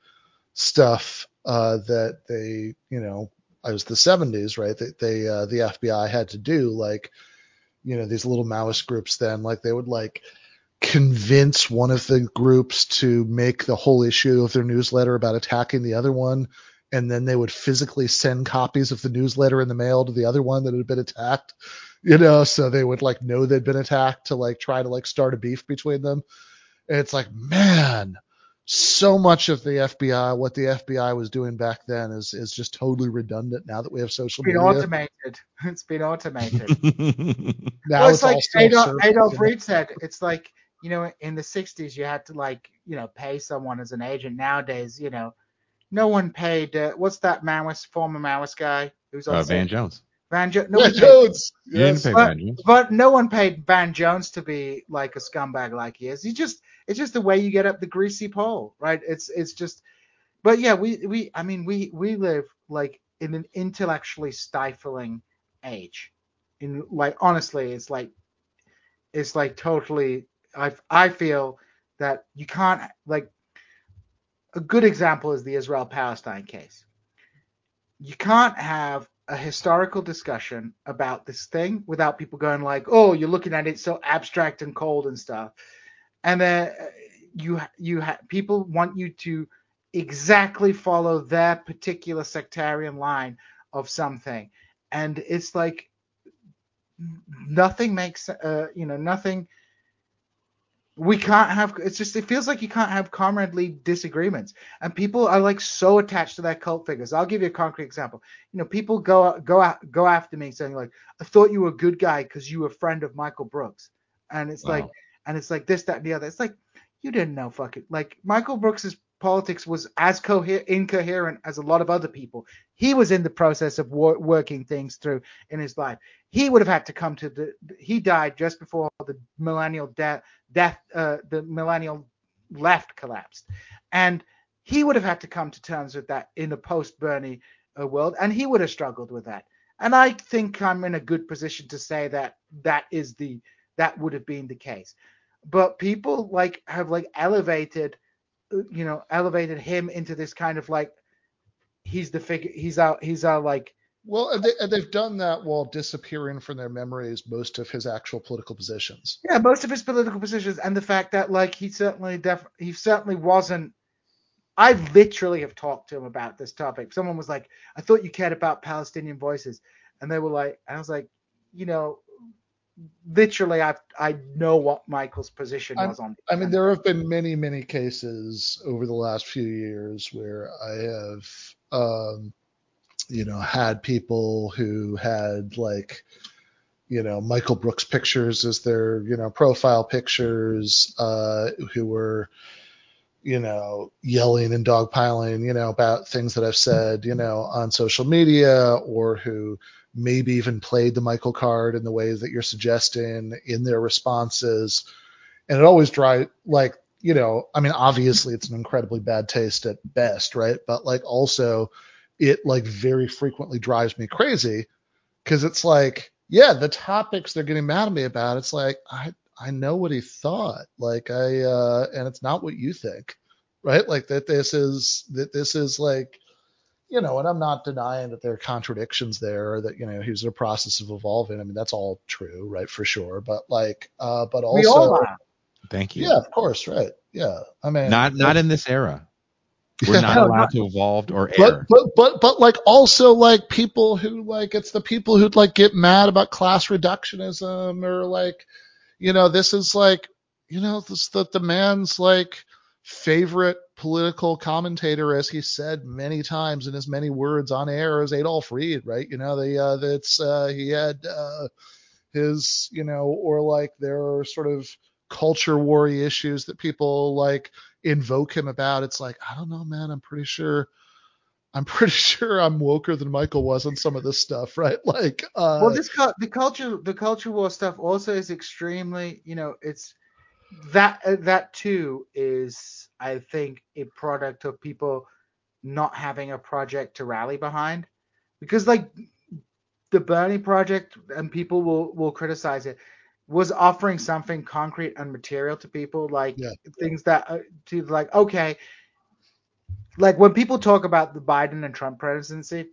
stuff uh, that they you know it was the seventies, right? That they uh, the F B I had to do, like you know these little Maoist groups then, like they would like convince one of the groups to make the whole issue of their newsletter about attacking the other one, and then they would physically send copies of the newsletter in the mail to the other one that had been attacked, you know, so they would like know they'd been attacked to like try to like start a beef between them. And it's like, man, so much of the F B I, what the F B I was doing back then is is just totally redundant now that we have social It's been media. automated. It's been automated. Now Well, it's it's all like Adolf, self-service. Adolf You know? Reed said. It's like, you know, in the sixties, you had to like, you know, pay someone as an agent. Nowadays, you know, no one paid. Uh, what's that Maoist, former Maoist guy who's on uh, social? Van Jones. Van Jones. Yeah, Nobody paid. Jones. You didn't Yes. pay But Van Jones. but no one paid Van Jones to be like a scumbag like he is. He just it's just the way you get up the greasy pole, right? It's it's just. But yeah, we we I mean we we live like in an intellectually stifling age. In like honestly, it's like it's like totally. I I feel that you can't like a good example is the Israel Palestine case. You can't have a historical discussion about this thing without people going like, "Oh, you're looking at it so abstract and cold and stuff," and then uh, you you ha- people want you to exactly follow their particular sectarian line of something. And it's like nothing makes, uh, you know, nothing. We can't have, it's just, it feels like you can't have comradely disagreements. And people are like so attached to their cult figures. I'll give you a concrete example. You know, people go, go out, go after me saying like, I thought you were a good guy because you were a friend of Michael Brooks. And it's Wow. like, and it's like this, that, and the other. It's like, you didn't know fucking, like Michael Brooks's politics was as coher- incoherent as a lot of other people. He was in the process of wor- working things through in his life. He would have had to come to the, he died just before the millennial death, death, uh, the millennial left collapsed. And he would have had to come to terms with that in a post-Bernie uh, world. And he would have struggled with that. And I think I'm in a good position to say that that is the, that would have been the case. But people like have like elevated, you know, elevated him into this kind of like, he's the figure, he's our, he's our like, Well, and, they, and they've done that while disappearing from their memories most of his actual political positions. yeah, most of his political positions, and the fact that like he certainly def he certainly wasn't. I literally have talked to him about this topic. Someone was like, "I thought you cared about Palestinian voices," and they were like, and I was like, you know, literally, I I know what Michael's position I'm, was on. I mean, there have been many, many cases over the last few years where I have, um, you know, had people who had like, you know, Michael Brooks pictures as their, you know, profile pictures, uh, who were, you know, yelling and dogpiling, you know, about things that I've said, you know, on social media, or who maybe even played the Michael card in the ways that you're suggesting in their responses. And it always drives, like, you know, I mean, obviously it's an incredibly bad taste at best, right? But like also it like very frequently drives me crazy because it's like, yeah, the topics they're getting mad at me about, it's like, I, I know what he thought. Like I, uh, and it's not what you think, right? Like that this is, that this is like, you know, and I'm not denying that there are contradictions there, or that, you know, he's in a process of evolving. I mean, that's all true, right? For sure. But like, uh, but We all also, are. Thank you. yeah, of course, right. Yeah. I mean, Not not in this era. We're yeah. not No, allowed not, to evolve or But err. but but but like also like people who like, it's the people who'd like get mad about class reductionism, or like, you know, this is like, you know, this the the man's like favorite political commentator, as he said many times in as many words on air, as Adolph Reed, right? You know, the uh that's uh he had uh his, you know, or like there are sort of culture war issues that people like invoke him about. It's like, I don't know, man, I'm pretty sure I'm pretty sure I'm woker than Michael was on some of this stuff, right? Like, uh, well, this cu- the culture, the culture war stuff also is extremely, you know, it's that uh, that too is, I think, a product of people not having a project to rally behind, because like the Bernie project, and people will will criticize it, was offering something concrete and material to people, like yeah, things that uh, to like, okay, like when people talk about the Biden and Trump presidency,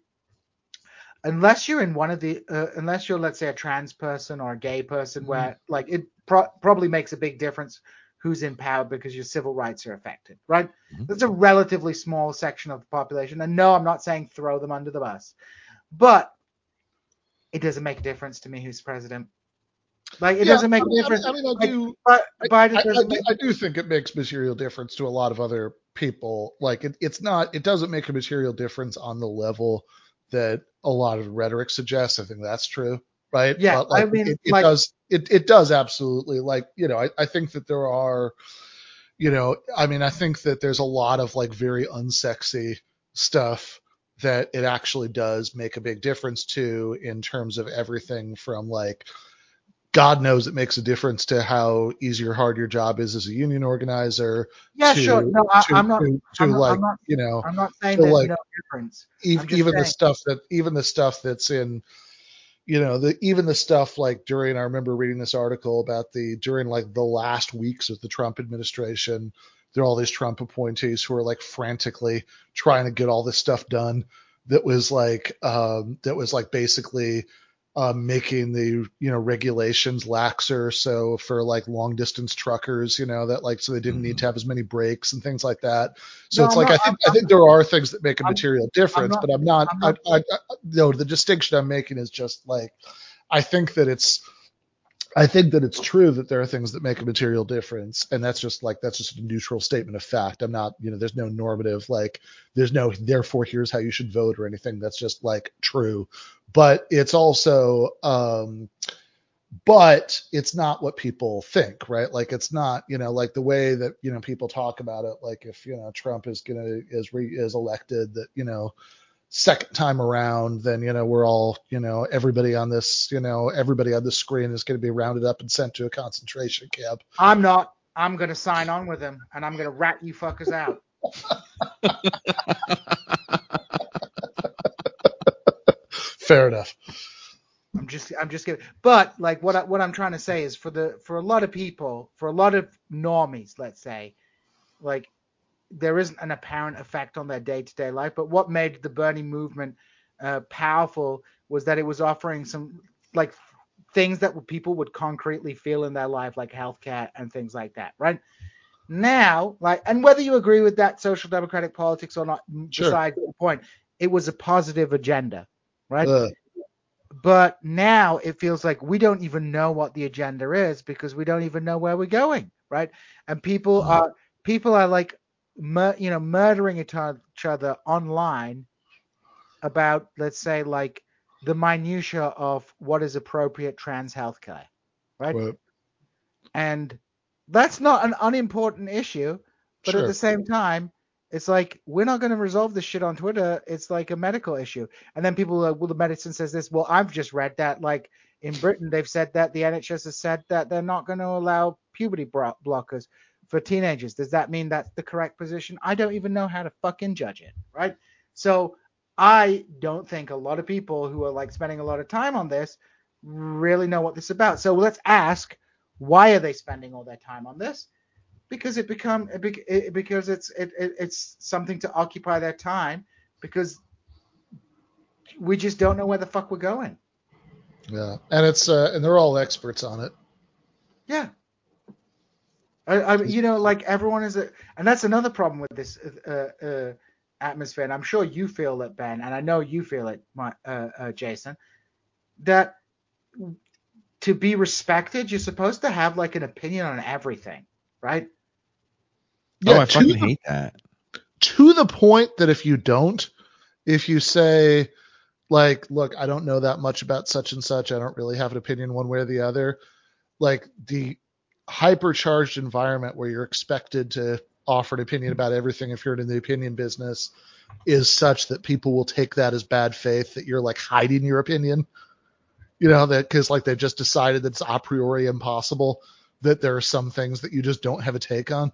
unless you're in one of the uh, unless you're, let's say, a trans person or a gay person, where like it pro- probably makes a big difference who's in power because your civil rights are affected, right? Mhm. That's a relatively small section of the population, and no, I'm not saying throw them under the bus, but it doesn't make a difference to me who's president. Like it yeah. doesn't make I a mean, I mean, difference. I mean, I Like do, but I, Biden I, I doesn't do, make. I do think it makes material difference to a lot of other people. Like, it, it's not, it doesn't make a material difference on the level that a lot of the rhetoric suggests. I think that's true, right? Yeah, But I like, mean, it, it like does, it, it does absolutely, like, you know, I, I think that there are, you know, I mean, I think that there's a lot of like very unsexy stuff that it actually does make a big difference to, in terms of everything from like, God knows it makes a difference to how easy or hard your job is as a union organizer, yeah, sure. to No, I, to I'm not. to, I'm to not. like, I'm not. you know, I'm not saying to there's like no difference. ev- I'm just even the saying. stuff that even the stuff that's in, you know, the even the stuff like during, I remember reading this article about the during like the last weeks of the Trump administration, there are all these Trump appointees who are like frantically trying to get all this stuff done that was like um that was like basically uh, making the you know regulations laxer, so for like long distance truckers, you know that like so they didn't need to have as many breaks and things like that. So No, it's I'm like not. I think I'm, I think there are things that make a I'm, material I'm difference, not. but I'm not. I'm I, not. I, I no, the distinction I'm making is just like I think that it's I think that it's true that there are things that make a material difference, and that's just like that's just a neutral statement of fact. I'm not, you know, there's no normative like there's no therefore here's how you should vote or anything. That's just like true, but it's also um, but it's not what people think, right? Like it's not, you know, like the way that you know people talk about it. Like if you know Trump is gonna is re, is elected, that you know second time around, then you know we're all you know everybody on this you know everybody on the screen is going to be rounded up and sent to a concentration camp. I'm not. I'm gonna sign on with him, and I'm gonna rat you fuckers out. Fair enough. I'm just. I'm just kidding. But like what I, what I'm trying to say is for the for a lot of people, for a lot of normies, let's say, like there isn't an apparent effect on their day-to-day life. But what made the Bernie movement uh, powerful was that it was offering some like things that people would concretely feel in their life, like healthcare and things like that, right? Now, like, and whether you agree with that social democratic politics or not, Sure. besides the point, it was a positive agenda, right? Uh, But now it feels like we don't even know what the agenda is because we don't even know where we're going, right? And people are people are like, mur- you know, murdering each other online about, let's say, like the minutia of what is appropriate trans healthcare, right? well, And that's not an unimportant issue, but at sure. the same time, it's like we're not going to resolve this shit on Twitter. It's like a medical issue. And then people are like, well, the medicine says this. Well, I've just read that like in Britain, they've said that the N H S has said that they're not going to allow puberty bro- blockers for teenagers. Does that mean that's the correct position? I don't even know how to fucking judge it, right? So I don't think a lot of people who are like spending a lot of time on this really know what this is about. So let's ask, why are they spending all their time on this? Because it become it, because it's it, it, it's something to occupy their time, because we just don't know where the fuck we're going. Yeah, and it's uh, and they're all experts on it. Yeah. I, I you know, like everyone is a, and that's another problem with this uh, uh, atmosphere. And I'm sure you feel it, Ben, and I know you feel it, my, uh, uh, Jason, that to be respected, you're supposed to have like an opinion on everything, right? Oh, Yeah, I to fucking the, hate that. to the point that if you don't, if you say like, look, I don't know that much about such and such, I don't really have an opinion one way or the other, like the hypercharged environment where you're expected to offer an opinion about everything if you're in the opinion business is such that people will take that as bad faith, that you're like hiding your opinion, you know, that because like they've just decided that it's a priori impossible, that there are some things that you just don't have a take on.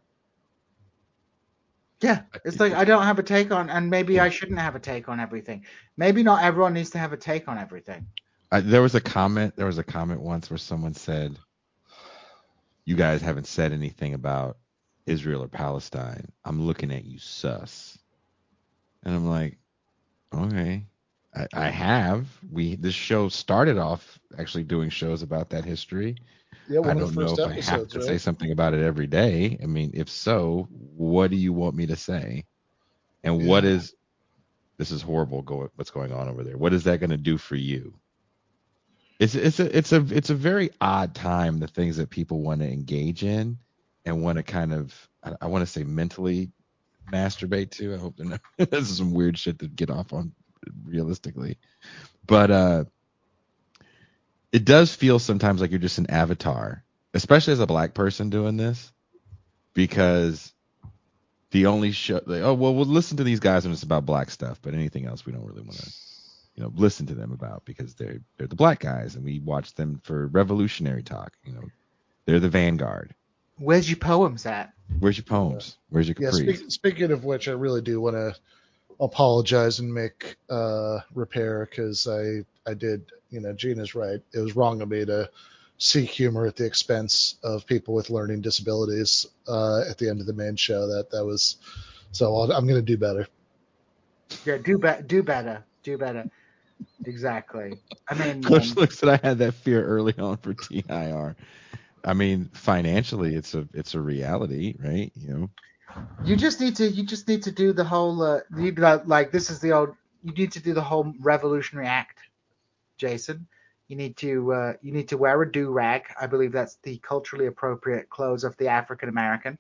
Yeah, it's like I don't have a take on, and maybe I shouldn't have a take on everything. Maybe not everyone needs to have a take on everything. I, there was a comment. There was a comment once where someone said, "You guys haven't said anything about Israel or Palestine. I'm looking at you, sus." And I'm like, okay, I, I have. We this show started off actually doing shows about that history. Yeah, I one of the don't know first if I have episodes, to right? say something about it every day. I mean, if so, what do you want me to say? And Yeah. what is this is horrible. Go what's going on over there? What is that going to do for you? It's it's a it's a it's a very odd time. The things that people want to engage in and want to kind of I, I want to say mentally masturbate to. I hope they're not. This is some weird shit to get off on realistically, but uh, it does feel sometimes like you're just an avatar, especially as a black person doing this, because the only show, like, oh well, we'll listen to these guys when it's about black stuff, but anything else we don't really want to, you know, listen to them about because they're they're the black guys and we watch them for revolutionary talk. You know, they're the vanguard. Where's your poems at? Where's your poems? Where's your Yeah. capris? Speak, speaking of which, I really do want to apologize and make uh, repair because I I did, you know, Gina's right. It was wrong of me to seek humor at the expense of people with learning disabilities uh, at the end of the main show. That that was so. I'll, I'm going to do better. Yeah, do better, do better, do better. Exactly. I mean, Coach um, looks at I had that fear early on for T I R. I mean, financially, it's a it's a reality, right? You know, you just need to you just need to do the whole uh, you got, like this is the old you need to do the whole revolutionary act, Jason. You need to uh, you need to wear a do rag. I believe that's the culturally appropriate clothes of the African American.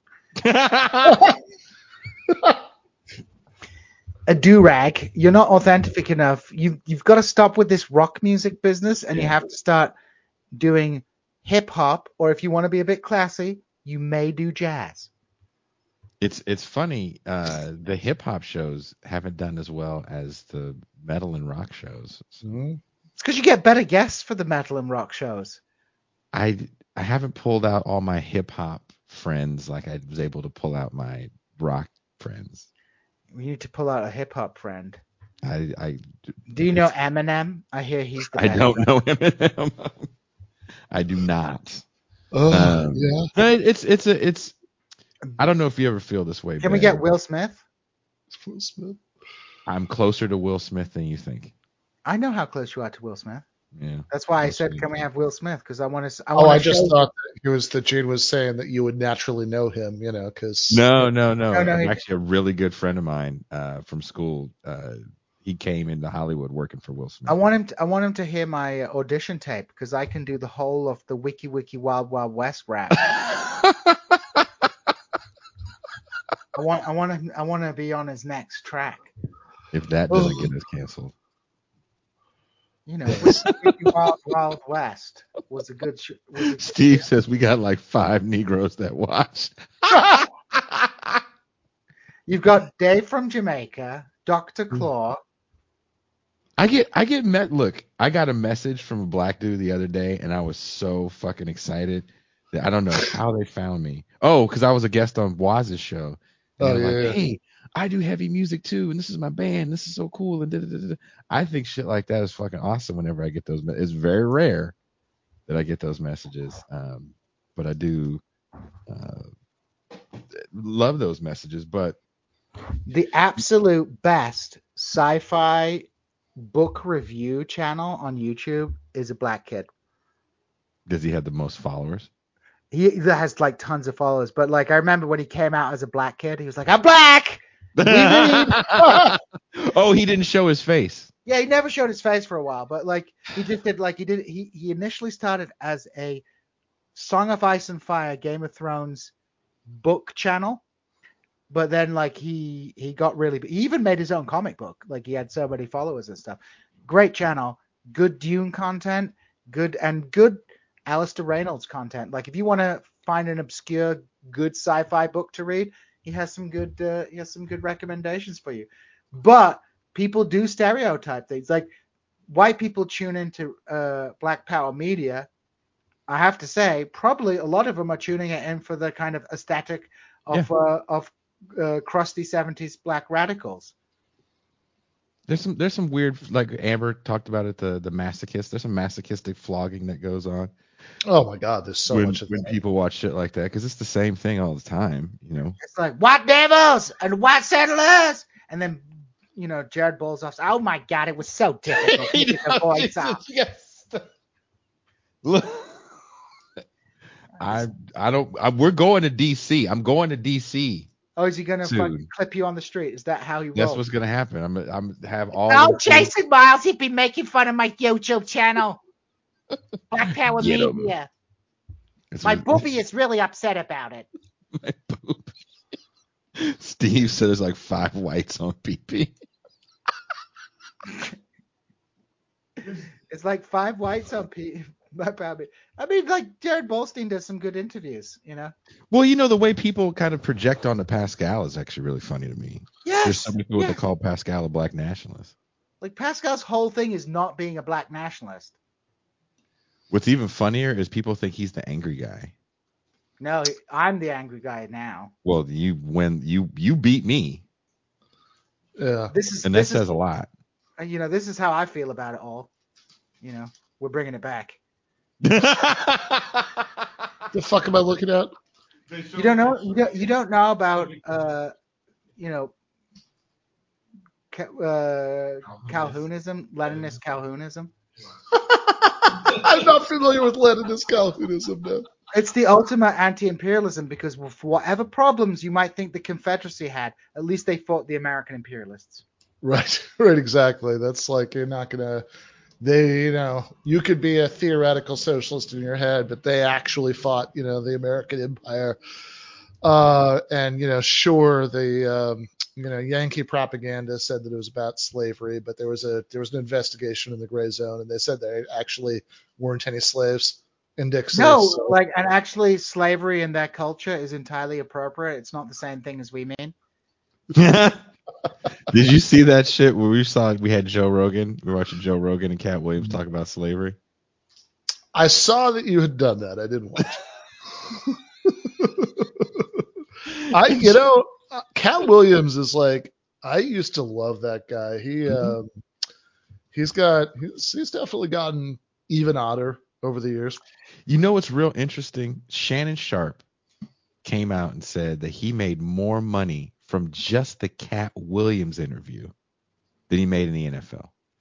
A do rag. You're not authentic enough. You you've got to stop with this rock music business, and you Yeah. have to start doing hip hop. Or if you want to be a bit classy, you may do jazz. It's it's funny. Uh, the hip hop shows haven't done as well as the metal and rock shows. So Mhm. It's because you get better guests for the metal and rock shows. I I haven't pulled out all my hip hop friends like I was able to pull out my rock friends. We need to pull out a hip hop friend. I I Do you know it's, Eminem? I hear he's the I best. don't know Eminem. I do not. Oh, Um, yeah. but it's it's a it's. I don't know if you ever feel this way, Can we Ben. get Will Smith? Will Smith. I'm closer to Will Smith than you think. I know how close you are to Will Smith. Yeah. That's why I Closer said, than can you we think. have Will Smith? Because I want to. I Oh, want I to just show. thought that it was that Gene was saying that you would naturally know him, you know, because No, no, no. No, no, I'm he- actually a really good friend of mine uh, from school. Uh, he came into Hollywood working for Will Smith. I want him. To, I want him to hear my uh, audition tape because I can do the whole of the Wiki Wiki Wild Wild West rap. I want. I want him. I want to be on his next track. If that Oh. doesn't get us canceled. You know, Wiki Wiki Wild Wild West was a good. Sh- was a, Steve says we got like five Negroes that watch. You've got Dave from Jamaica, Doctor Claw. I get I get met look, I got a message from a black dude the other day and I was so fucking excited that I don't know how they found me. Oh, because I was a guest on Waz's show. And Oh, they were yeah, like, yeah. hey, I do heavy music too, and this is my band. This is so cool. And da, da, da, da. I think shit like that is fucking awesome whenever I get those. Me- it's very rare that I get those messages. Um, but I do uh, love those messages. But The absolute best sci-fi book review channel on YouTube is a black kid. does he have the most followers? He that has like tons of followers, but like I remember when he came out as a black kid, he was like, "I'm black." We read. Oh, he didn't show his face. Yeah, he never showed his face for a while, but like he just did like he did he he initially started as a Song of Ice and Fire Game of Thrones book channel, but then like he he got really he even made his own comic book. Like he had so many followers and stuff. Great channel, good Dune content, good and good Alistair Reynolds content. Like if you want to find an obscure good sci-fi book to read, he has some good uh, he has some good recommendations for you. But people do stereotype things. Like white people tune into uh, Black Power media. I have to say, probably a lot of them are tuning it in for the kind of aesthetic of Yeah. uh, of uh, crusty seventies black radicals. There's some there's some weird, like Amber talked about it, the the masochist. There's some masochistic flogging that goes on Oh my God, there's so when much of when that. people watch shit like that because it's the same thing all the time, you know. It's like white devils and white settlers, and then you know Jared Bolzoff's. Oh my God, it was so difficult to get the voice off. Look, I I don't. I, we're going to D C. I'm going to D C Oh, is he gonna fuck, soon. clip you on the street? Is that how he That's rolls? what's gonna happen. I'm I'm have all. Oh, those things- Jason Miles, he'd be making fun of my YouTube channel. Black Power Get 'em. Media. It's My what- booby is really upset about it. my boob. Steve said there's like five whites on P P. It's like five whites on P. I mean, like Jared Bolstein does some good interviews, you know. Well, you know the way people kind of project onto Pascal is actually really funny to me. Yes. There's so many people yeah. that call Pascal a black nationalist. Like Pascal's whole thing is not being a black nationalist. What's even funnier is people think he's the angry guy. No, I'm the angry guy now. Well, you when you you beat me, Yeah. This is and that this says is, a lot. you know, this is how I feel about it all. You know, we're bringing it back. The fuck am I looking at? You don't know you don't you don't know about uh you know uh, Calhounism, Leninist Calhounism. I'm not familiar with Leninist Calhounism, no. It's the ultimate anti-imperialism because for whatever problems you might think the Confederacy had, at least they fought the American imperialists. Right, right, exactly. That's like you're not gonna. They, you know, you could be a theoretical socialist in your head, but they actually fought, you know, the American Empire. Uh, and you know, sure, the um, you know Yankee propaganda said that it was about slavery, but there was a there was an investigation in the gray zone, and they said there actually weren't any slaves in Dixie. No, so- like, and actually, slavery in that culture is entirely appropriate. It's not the same thing as we mean. Did you see that shit where we saw we had Joe Rogan? We were watching Joe Rogan and Cat Williams talk about slavery. I saw that you had done that. I didn't watch it. I, you know, uh, Cat Williams is like, I used to love that guy. He, um, he's got, he's, he's definitely gotten even odder over the years. You know what's real interesting? Shannon Sharp came out and said that he made more money from just the Cat Williams interview than he made in the N F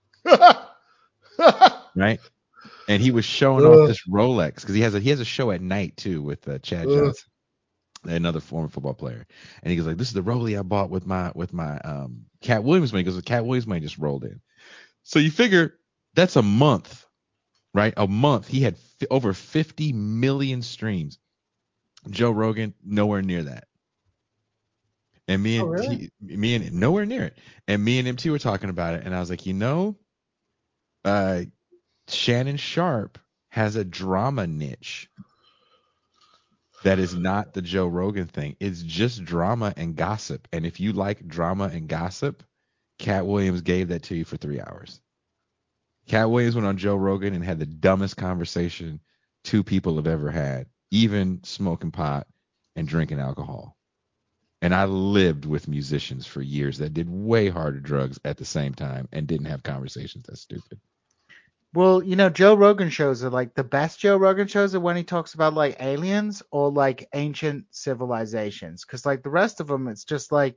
L. Right? And he was showing off this Rolex because he has a he has a show at night too with uh, Chad Johnson, another former football player. And he goes like, "This is the Rolex I bought with my with my um Cat Williams money." He goes, "The Cat Williams money just rolled in." So you figure that's a month, right? A month. He had f- over fifty million streams. Joe Rogan, nowhere near that. And me and Oh, really? T, me and nowhere near it. And me and M T were talking about it, and I was like, you know, uh, Shannon Sharp has a drama niche that is not the Joe Rogan thing. It's just drama and gossip. And if you like drama and gossip, Cat Williams gave that to you for three hours. Cat Williams went on Joe Rogan and had the dumbest conversation two people have ever had, even smoking pot and drinking alcohol. And I lived with musicians for years that did way harder drugs at the same time and didn't have conversations that stupid. Well, you know, Joe Rogan shows are like the best Joe Rogan shows are when he talks about like aliens or like ancient civilizations. Cause like the rest of them, it's just like,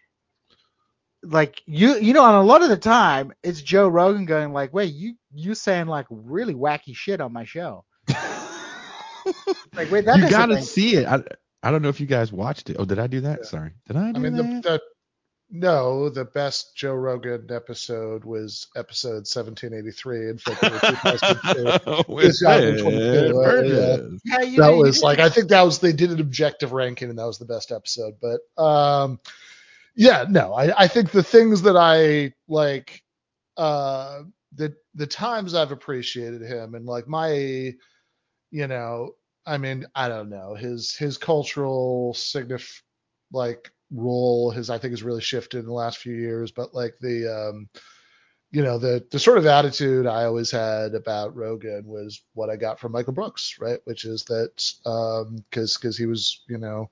like you, you know, and a lot of the time it's Joe Rogan going like, wait, you, you saying like really wacky shit on my show. Like, wait, that you doesn't gotta make see it. I, I don't know if you guys watched it. Oh, did I do that? Sorry. Did I do I mean, that? the, the no, the best Joe Rogan episode was episode seventeen eighty-three in February two thousand two. With twenty twenty-two. Uh, yeah. Burgess. Yeah, you That know, you was need like to- I think that was they did an objective ranking and that was the best episode. But um, yeah, no, I, I think the things that I like, uh, the the times I've appreciated him and like my, you know, I mean, I don't know his his cultural signif like role his I think has really shifted in the last few years. But like the um, you know, the the sort of attitude I always had about Rogan was what I got from Michael Brooks, right? Which is that um, because because he was, you know,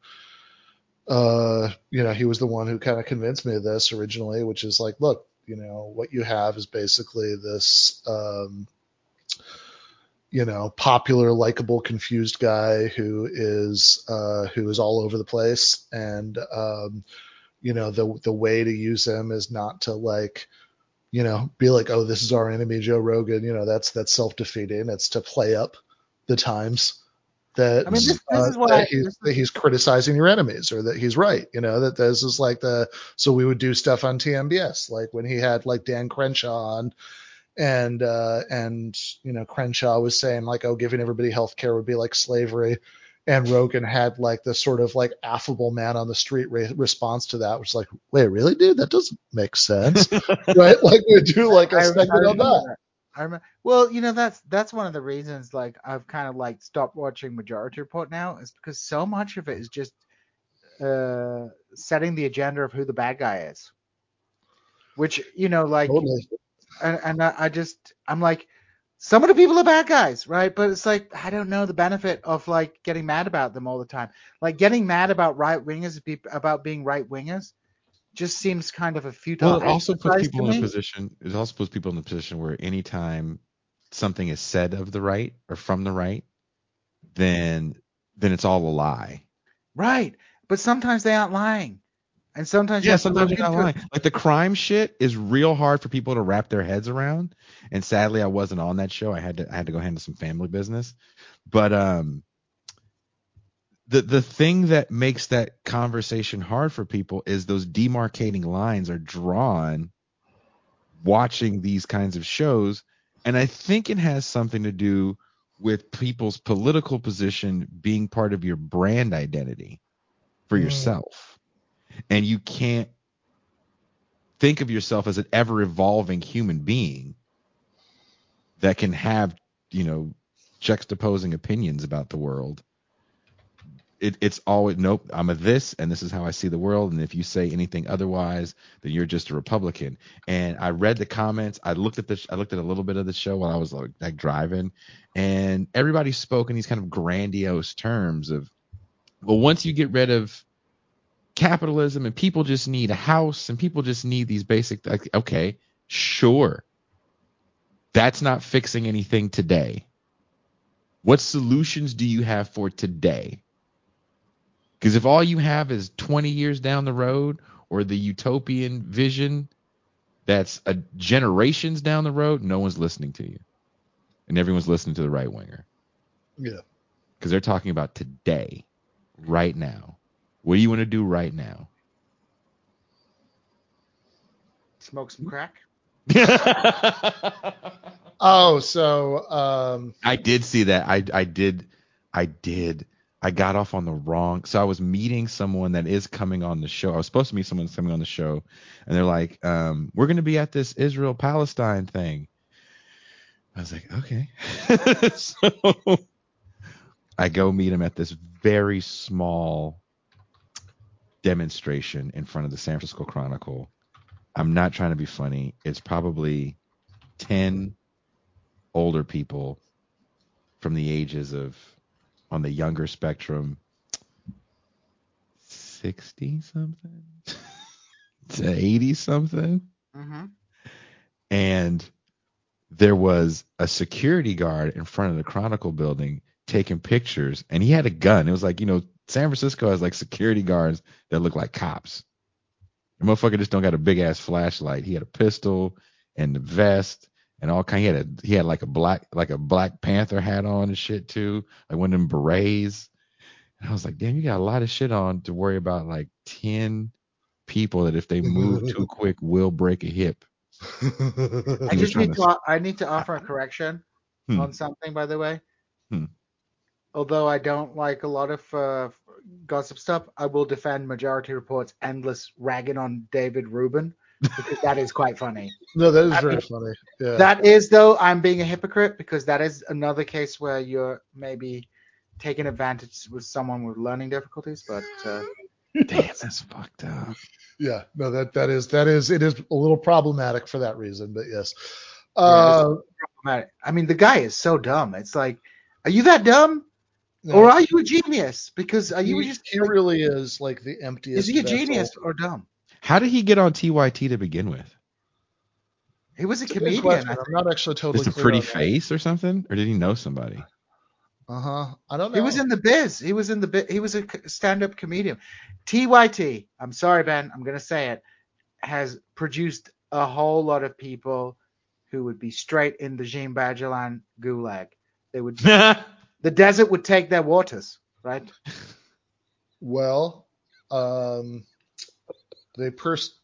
uh, you know, he was the one who kind of convinced me of this originally, which is like, look, you know, what you have is basically this, um, you know, popular, likable, confused guy who is uh, who is all over the place, and um, you know, the the way to use him is not to like, you know, be like, oh, this is our enemy, Joe Rogan. You know, that's that's self-defeating. It's to play up the times that, I mean, this, this uh, is what that I, he's this that is, he's criticizing your enemies, or that he's right. You know, that this is like the so we would do stuff on T M B S, like when he had like Dan Crenshaw on, and uh, and you know, Crenshaw was saying like, oh, giving everybody health care would be like slavery. And Rogan had like the sort of like affable man on the street re- response to that, which is like, wait, really, dude? That doesn't make sense, right? Like we do like a I, I segment on remember that. that. I remember. Well, you know, that's that's one of the reasons like I've kind of like stopped watching Majority Report now is because so much of it is just uh, setting the agenda of who the bad guy is, which you know, like, Totally. and, and I, I just I'm like, some of the people are bad guys, right? But it's like I don't know the benefit of like getting mad about them all the time. Like getting mad about right wingers about being right wingers just seems kind of a futile Well, it also puts exercise to people in a me. position. It also puts people in a position where anytime something is said of the right or from the right, then then it's all a lie. Right. But sometimes they aren't lying. And sometimes you Yeah, have to sometimes look you're not into lying. it. Like the crime shit is real hard for people to wrap their heads around. And sadly, I wasn't on that show. I had to I had to go handle some family business. But um, the the thing that makes that conversation hard for people is those demarcating lines are drawn watching these kinds of shows. And I think it has something to do with people's political position being part of your brand identity for Mm. yourself. And you can't think of yourself as an ever evolving human being that can have, you know, juxtaposing opinions about the world. It, it's always, nope, I'm a this, and this is how I see the world. And if you say anything otherwise, then you're just a Republican. And I read the comments. I looked at this. I looked at a little bit of the show while I was like, like driving, and everybody spoke in these kind of grandiose terms of, well, once you get rid of capitalism and people just need a house and people just need these basic, like, okay, sure. That's not fixing anything today. What solutions do you have for today? Because if all you have is twenty years down the road or the utopian vision that's a generations down the road, no one's listening to you. And everyone's listening to the right winger. Yeah. Because they're talking about today, right now. What do you want to do right now? Smoke some crack. Oh, so um, I did see that. I I did I did. I got off on the wrong. So I was meeting someone that is coming on the show. I was supposed to meet someone that's coming on the show, and they're like, um, "We're going to be at this Israel Palestine thing." I was like, "Okay." So I go meet him at this very small demonstration in front of the San Francisco Chronicle. I'm not trying to be funny. It's probably ten older people from the ages of, on the younger spectrum, sixty something to eighty something. Mm-hmm. And there was a security guard in front of the Chronicle building taking pictures, and he had a gun. It was like, you know, San Francisco has like security guards that look like cops. The motherfucker just don't got a big ass flashlight. He had a pistol and the vest and all kind. He had a he had like a black like a Black Panther hat on and shit too, like one of them berets. And I was like, damn, you got a lot of shit on to worry about like ten people that if they move too quick will break a hip. I He was just trying need to. to. I need to offer a correction Hmm. on something, by the way. Hmm. Although I don't like a lot of uh, gossip stuff, I will defend Majority Report's endless ragging on David Rubin because that is quite funny. no, that is I very mean, funny. Yeah. That is, though, I'm being a hypocrite because that is another case where you're maybe taking advantage with someone with learning difficulties. But uh, Damn, that's fucked up. Yeah. No, that that is that is it is a little problematic for that reason, but yes. yeah, Uh, it's problematic. I mean, the guy is so dumb. It's like, are you that dumb, no, or are you a genius? Because are you he, just he like, really is like the emptiest is he a vessel. genius or dumb? How did he get on T Y T to begin with? He was a It's a good comedian. question. I I'm think. not actually totally Just a clear pretty on that. face or something? Or did he know somebody? Uh huh. I don't know. He was in the biz. He was in the biz. He was a c- stand-up comedian. T Y T, I'm sorry, Ben, I'm going to say it, has produced a whole lot of people who would be straight in the Jean Bajalan gulag. They would, the desert would take their waters, right? Well, um, they pers.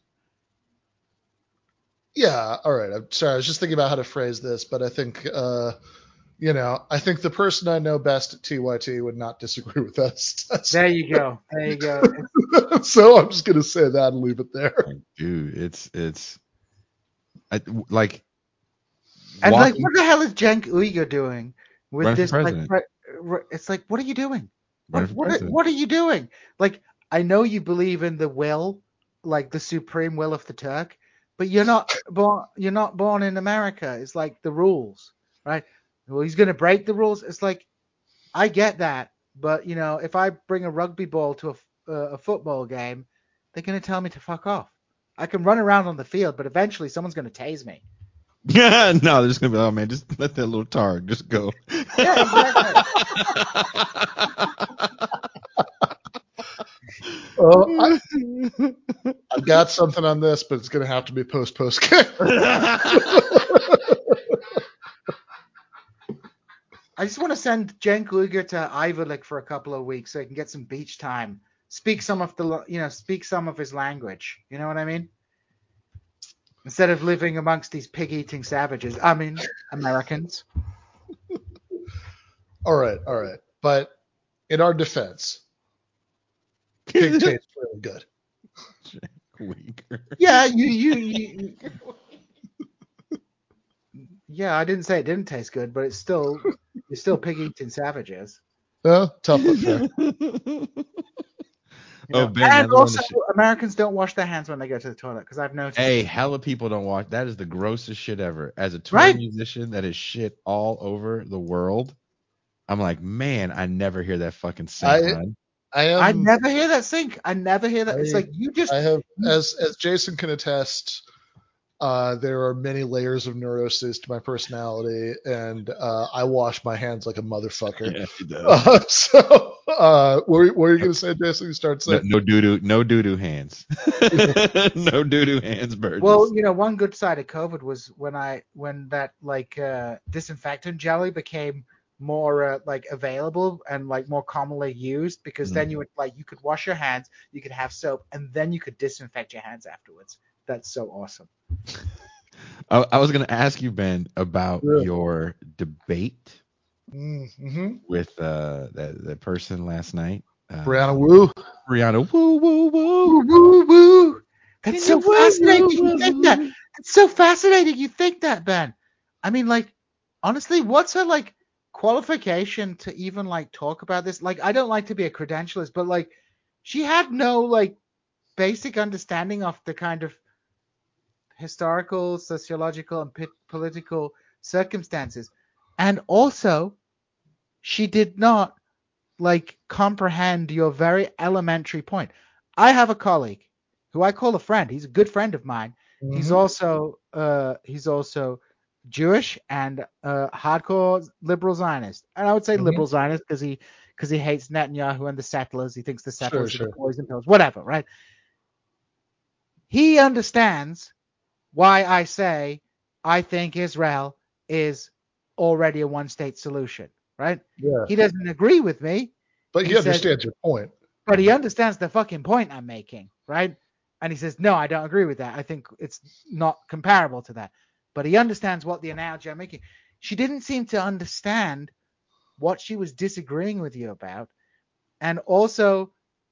Yeah. All right. I'm sorry. I was just thinking about how to phrase this, but I think, uh, you know, I think the person I know best at T Y T would not disagree with us. There you go. There you go. So I'm just gonna say that and leave it there. Like, dude, it's it's I, like And like, walking, what the hell is Cenk Uygur doing with running for this? Like, president. pre- re- it's like, what are you doing? Running What for what are, president. what are you doing? Like, I know you believe in the will, like the supreme will of the Turk, but you're not born. You're not born in America. It's like the rules, right? Well, he's gonna break the rules. It's like, I get that, but you know, if I bring a rugby ball to a, f- uh, a football game, they're gonna tell me to fuck off. I can run around on the field, but eventually someone's gonna tase me. Yeah, no, they're just gonna be, oh man, just let that little targ just go. Yeah, exactly. Oh, I, I've got something on this, but it's going to have to be post post game. I just want to send Cenk Uygur to Ivalik for a couple of weeks so he can get some beach time. Speak some of the, you know, speak some of his language. You know what I mean? Instead of living amongst these pig-eating savages. I mean, Americans. All right, all right. But in our defense, pig tastes really good. Uygur. Yeah, you, you, you, you. Yeah, I didn't say it didn't taste good, but it's still, you're still pig-eating savages. Oh, tough but fair. You know? Oh, Ben, and another one also, to sh- Americans don't wash their hands when they go to the toilet because I've noticed. Hey, hella people don't watch. That is the grossest shit ever. As a touring Right? musician, that is shit all over the world. I'm like, man, I never hear that fucking sink I, run. I am. I never hear that sink. I never hear that. I, It's like you just. I have, as as Jason can attest, uh, there are many layers of neuroses to my personality, and uh, I wash my hands like a motherfucker. Yeah, he does. Uh, so, uh, what, were, what were you going to say, Jason? You start No, saying. no doo doo, no doo doo hands. No doo doo hands, Burgess. Well, you know, one good side of COVID was when I when that like uh, disinfectant jelly became more uh, like available and like more commonly used because Mhm. then you would like you could wash your hands, you could have soap, and then you could disinfect your hands afterwards. That's so awesome. I, I was going to ask you, Ben, about Yeah. your debate Mm-hmm. with uh, that that person last night. Uh, Brianna Wu. Brianna, woo woo woo. Woo woo woo! That's Can so you woo, fascinating. woo, You think that? woo? It's so fascinating. You think that, Ben? I mean, like, honestly, what's her like qualification to even like talk about this? Like, I don't like to be a credentialist, but like, she had no like basic understanding of the kind of historical, sociological, and p- political circumstances, and also she did not like comprehend your very elementary point. I have a colleague who I call a friend. He's a good friend of mine. Mm-hmm. He's also uh, he's also Jewish and uh, hardcore liberal Zionist. And I would say Mhm. liberal Zionist because he because he hates Netanyahu and the settlers. He thinks the settlers Sure, are the sure. poison pills, whatever, right? He understands why I say I think Israel is already a one-state solution, right? Yeah. He doesn't agree with me. But He he says, understands your point. but he understands the fucking point I'm making, right? And he says, no, I don't agree with that. I think it's not comparable to that. But he understands what the analogy I'm making. She didn't seem to understand what she was disagreeing with you about. And also,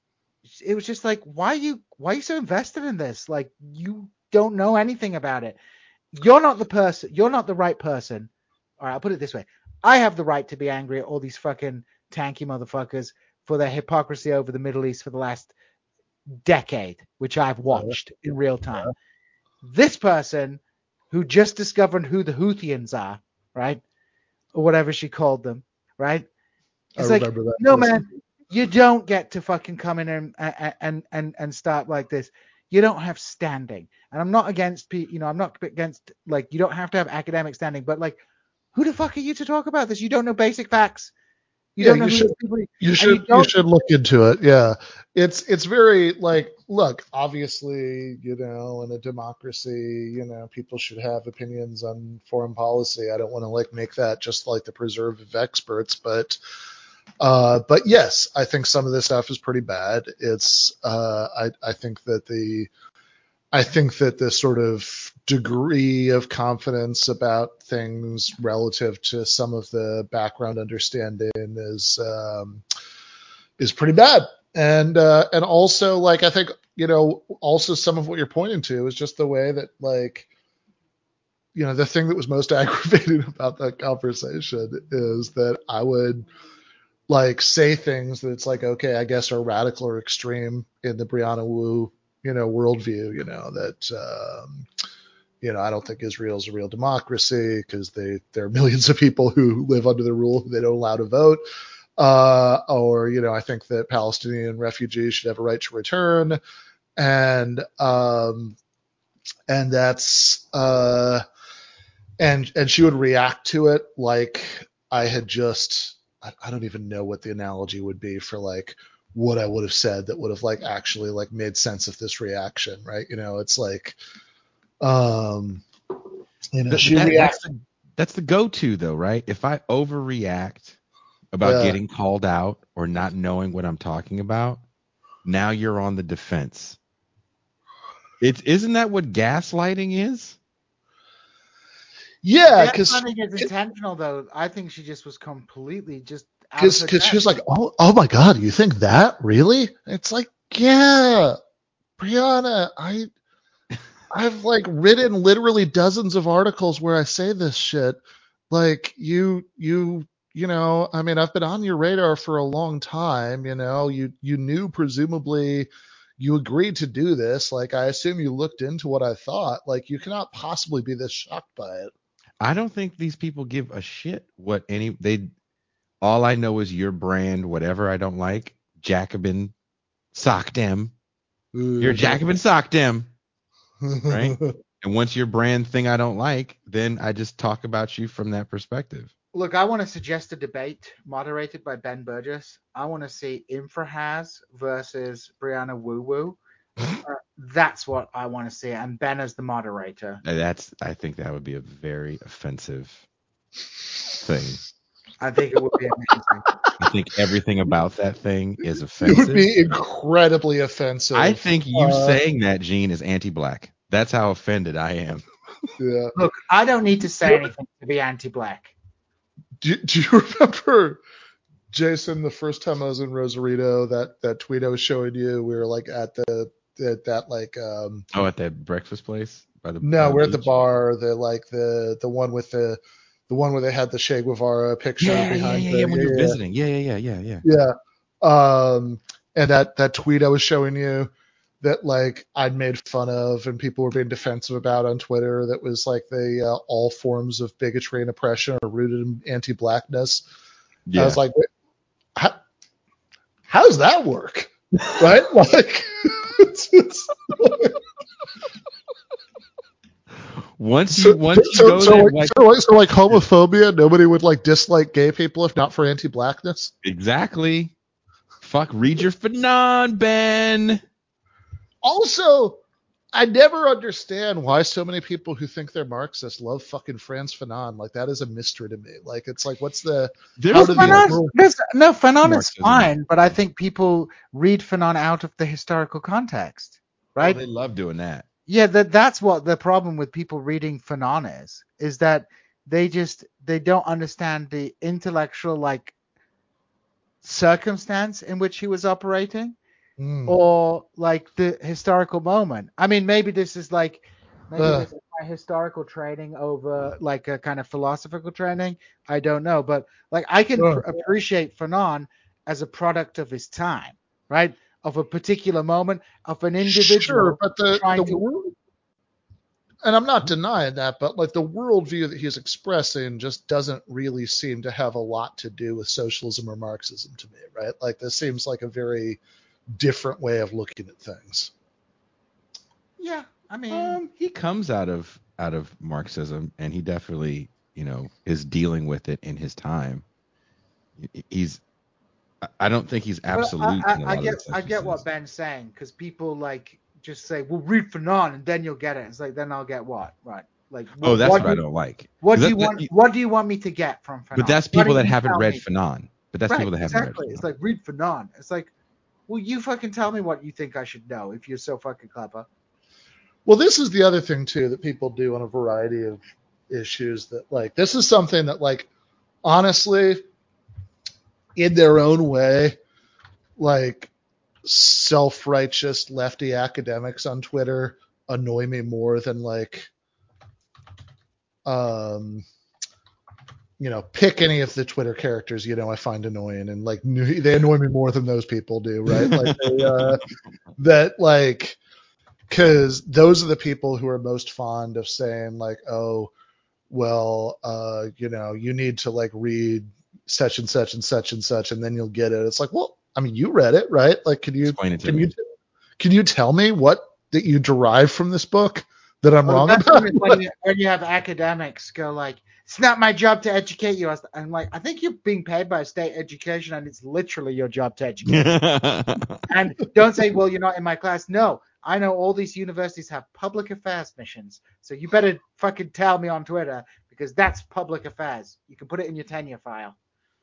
it was just like, why are you why are you so invested in this? Like, you don't know anything about it. You're not the person. You're not the right person. All right, I'll put it this way. I have the right to be angry at all these fucking tanky motherfuckers for their hypocrisy over the Middle East for the last decade, which I've watched in real time. This person who just discovered who the Houthians are, right? Or whatever she called them, right? It's I like, remember that. no, Yes. man, you don't get to fucking come in and, and, and, and start like this. You don't have standing. And I'm not against, you know, I'm not against, like, you don't have to have academic standing, but like, who the fuck are you to talk about this? You don't know basic facts. You Yeah, don't know you who should- these people are. You and should you you, don't, should look into it. Yeah. It's it's very like look, obviously, you know, in a democracy, you know, people should have opinions on foreign policy. I don't want to like make that just like the preserve of experts, but uh but yes, I think some of this stuff is pretty bad. It's uh I I think that the I think that the sort of degree of confidence about things relative to some of the background understanding is um, is pretty bad. And uh, and also like I think you know also some of what you're pointing to is just the way that like you know the thing that was most aggravating about that conversation is that I would like say things that it's like okay I guess are radical or extreme in the Brianna Wu you know worldview you know that um, you know I don't think Israel's a real democracy because they there are millions of people who live under the rule they don't allow to vote uh, or you know I think that Palestinian refugees should have a right to return and um, and that's uh, and and she would react to it like I had just I, I don't even know what the analogy would be for like what I would have said that would have like actually like made sense of this reaction, right? You know, it's like, um, you know, Th- she that- reacts. that's the that's the go-to though, right? If I overreact about Yeah. getting called out or not knowing what I'm talking about, now you're on the defense. It's isn't that what gaslighting is? Yeah, Yeah, because I think it's intentional though. I think she just was completely just out of because her because she was depth. like, oh oh my god, you think that really? It's like, yeah, Brianna, I I've like written literally dozens of articles where I say this shit. Like you you you know, I mean, I've been on your radar for a long time. You know, you you knew presumably you agreed to do this. Like I assume you looked into what I thought. Like you cannot possibly be this shocked by it. I don't think these people give a shit what any they all I know is your brand, whatever I don't like, Jacobin sock dem. You're Jacobin sock dem, right? And once your brand thing I don't like, then I just talk about you from that perspective. Look, I want to suggest a debate moderated by Ben Burgess. I want to see Infrahaz versus Brianna Woo Woo. Uh, that's what I want to see, and Ben as the moderator. And That's I think that would be a very offensive thing. I think it would be amazing. I think everything about that thing is It offensive. would be incredibly offensive. I think you Uh, saying that, Gene, is anti-black. That's how offended I am. Yeah. Look, I don't need to say anything to be anti-black. Do, do you remember, Jason, the first time I was in Rosarito, that, that tweet I was showing you, we were like at the, at that like, um, Oh, at that breakfast place by the no, by we're at the beach? bar, the like the, the one with the, the one where they had the Che Guevara picture Yeah, yeah, behind yeah, the, yeah. When you're yeah, visiting, yeah, yeah, yeah, yeah, yeah. yeah. Um, and that, that tweet I was showing you that like I'd made fun of and people were being defensive about on Twitter, that was like the uh, all forms of bigotry and oppression are rooted in anti-blackness. Yeah. I was like, how, how does that work? Right? Like, it's, it's like, once so, you once you so, go so, there, like, like, so, like, so like homophobia, nobody would like dislike gay people if not for anti-blackness. exactly. Fuck, read your Fanon, Ben. Also, I never understand why so many people who think they're Marxist love fucking Frantz Fanon. Like that is a mystery to me. Like it's like, what's the There's how do the Fanon- world- There's, no, Fanon is Marxism. fine, but I think people read Fanon out of the historical context, right? Oh, they love doing that. Yeah, that that's what the problem with people reading Fanon is, is that they just they don't understand the intellectual like circumstance in which he was operating, Mm. or like the historical moment. I mean, maybe this is like maybe Uh. this is my historical training over like a kind of philosophical training. I don't know, but like I can Uh. pr- appreciate Fanon as a product of his time, right? Of a particular moment, of an individual Sure, but the, trying the to world, and I'm not denying that, but like the worldview that he's expressing just doesn't really seem to have a lot to do with socialism or Marxism to me, right? Like this seems like a very different way of looking at things. Yeah, I mean, Um, he comes out of out of Marxism, and he definitely, you know, is dealing with it in his time. He's, I don't think he's but absolute. I, in a I, lot I of get the stuff I he get what says. Ben's saying, because people like just say, "Well, read Fanon and then you'll get it." It's like, then I'll get what, right? Like, Oh, what, that's what what do I you, don't like. what 'Cause do that- you that- want? What do you want me to get from Fanon? But that's Why people don't that you haven't tell read me? Fanon. But that's Right, people that haven't exactly. read It's Fanon. like read Fanon. It's like, well, you fucking tell me what you think I should know if you're so fucking clever. Well, this is the other thing too that people do on a variety of issues, that like this is something that like honestly in their own way, like self-righteous lefty academics on Twitter annoy me more than like um you know, pick any of the Twitter characters, you know, I find annoying, and like they annoy me more than those people do, right? Like they, uh, that like, because those are the people who are most fond of saying like, oh, well, uh, you know, you need to like read such and such and such and such, and then you'll get it. It's like, well, I mean, you read it, right? Like, can you Explain it to can me. you can you tell me what that you derive from this book that I'm Well, wrong the best about? thing is when you, when you have academics go like, it's not my job to educate you. I'm like, I think you're being paid by state education, and it's literally your job to educate. And don't say, well, you're not in my class. No, I know all these universities have public affairs missions, so you better fucking tell me on Twitter, because that's public affairs. You can put it in your tenure file.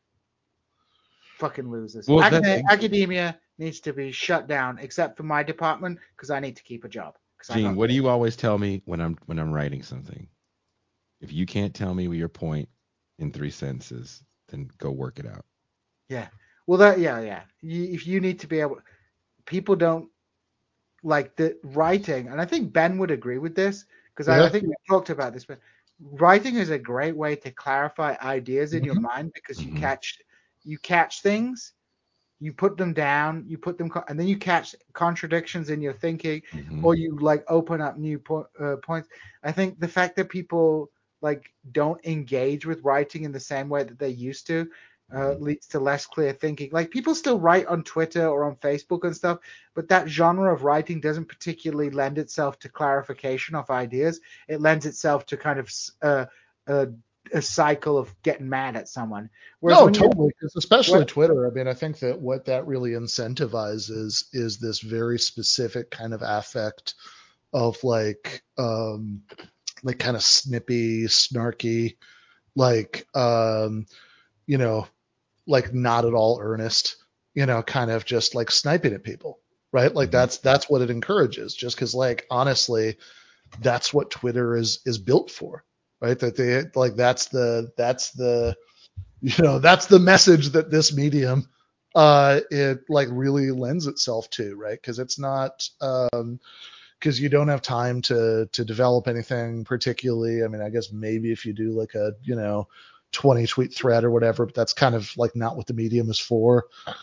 Fucking losers. Well, Acad- that- academia needs to be shut down, except for my department, because I need to keep a job. Gene, what do you always tell me when I'm when I'm writing something? If you can't tell me your point in three sentences, then go work it out. Yeah. Well, that yeah, yeah. You, if you need to be able, people don't like the writing, and I think Ben would agree with this, because Yeah. I, I think we talked about this, but writing is a great way to clarify ideas in Mhm. your mind, because you Mhm. catch you catch things, you put them down, you put them, co- and then you catch contradictions in your thinking, Mhm. or you like open up new po- uh, points. I think the fact that people like don't engage with writing in the same way that they used to uh, leads to less clear thinking. Like, people still write on Twitter or on Facebook and stuff, but that genre of writing doesn't particularly lend itself to clarification of ideas. It lends itself to kind of uh, uh, a cycle of getting mad at someone. Whereas No, when you- totally. 'Cause especially What- Twitter. I mean, I think that what that really incentivizes is this very specific kind of affect of like, um, like kind of snippy, snarky, like, um, you know, like not at all earnest, you know, kind of just like sniping at people, right? Like Mhm. that's that's what it encourages. Just because, like, honestly, that's what Twitter is is built for, right? That they like that's the that's the you know that's the message that this medium uh it like really lends itself to, right? Because it's not um because you don't have time to to develop anything particularly. I mean, I guess maybe if you do like a you know twenty tweet thread or whatever, but that's kind of like not what the medium is for.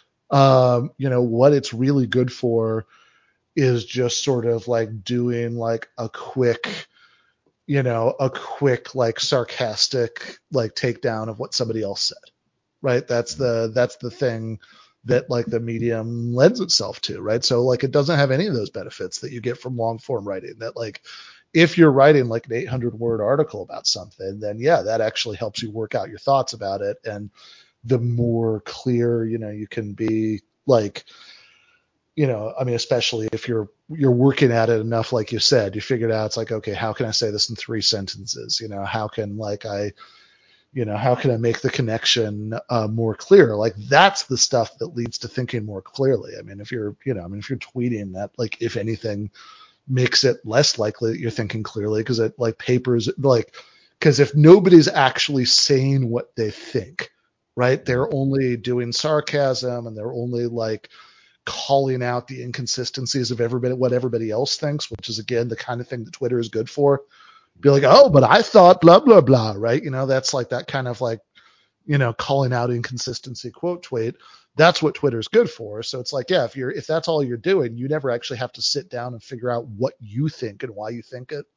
Um, you know what it's really good for is just sort of like doing like a quick, you know, a quick like sarcastic like takedown of what somebody else said, right? That's the that's the thing that like the medium lends itself to, right? So like it doesn't have any of those benefits that you get from long form writing. That like if you're writing like an eight hundred word article about something, then yeah, that actually helps you work out your thoughts about it, and the more clear, you know, you can be, like, you know, I mean, especially if you're you're working at it enough, like you said, you figured out it's like, okay, how can I say this in three sentences? You know, how can like I, you know, how can I make the connection uh, more clear? Like that's the stuff that leads to thinking more clearly. I mean, if you're, you know, I mean, if you're tweeting that, like, if anything, makes it less likely that you're thinking clearly, because it like papers like because if nobody's actually saying what they think, right? They're only doing sarcasm and they're only like calling out the inconsistencies of everybody, what everybody else thinks, which is again the kind of thing that Twitter is good for. Be like, oh, but I thought blah blah blah, right? You know, that's like that kind of like, you know, calling out inconsistency quote tweet. That's what Twitter's good for. So it's like, yeah, if you're if that's all you're doing, you never actually have to sit down and figure out what you think and why you think it.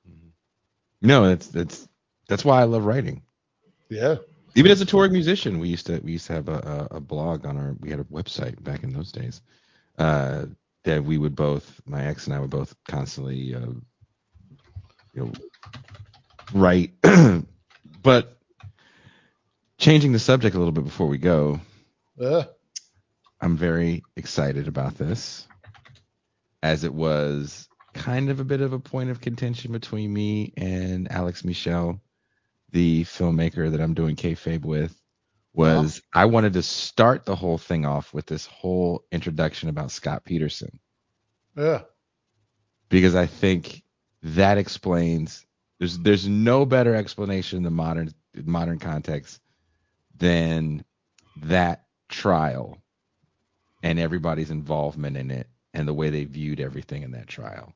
No, that's that's that's why I love writing. Yeah. Even as a touring musician, we used to we used to have a, a, a blog on our we had a website back in those days uh, that we would both my ex and I would both constantly uh, you know write. But changing the subject a little bit before we go, Yeah. I'm very excited about this, as it was kind of a bit of a point of contention between me and Alex Michel, the filmmaker that I'm doing kayfabe with. Was uh-huh. I wanted to start the whole thing off with this whole introduction about Scott Peterson. Yeah. Because I think that explains there's there's no better explanation in the modern modern context than that trial and everybody's involvement in it and the way they viewed everything in that trial.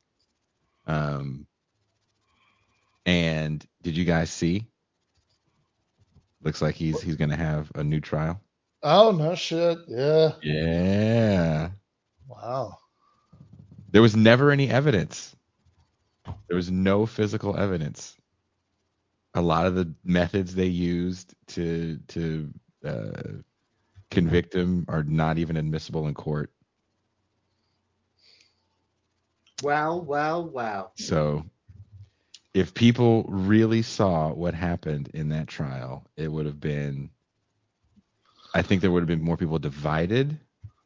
Um and did you guys see? Looks like he's he's gonna have a new trial. Oh no shit. Yeah. Yeah. Wow. There was never any evidence. There was no physical evidence. A lot of the methods they used to to uh, convict him are not even admissible in court. Well, well, well. So if people really saw what happened in that trial, it would have been, I think there would have been more people divided.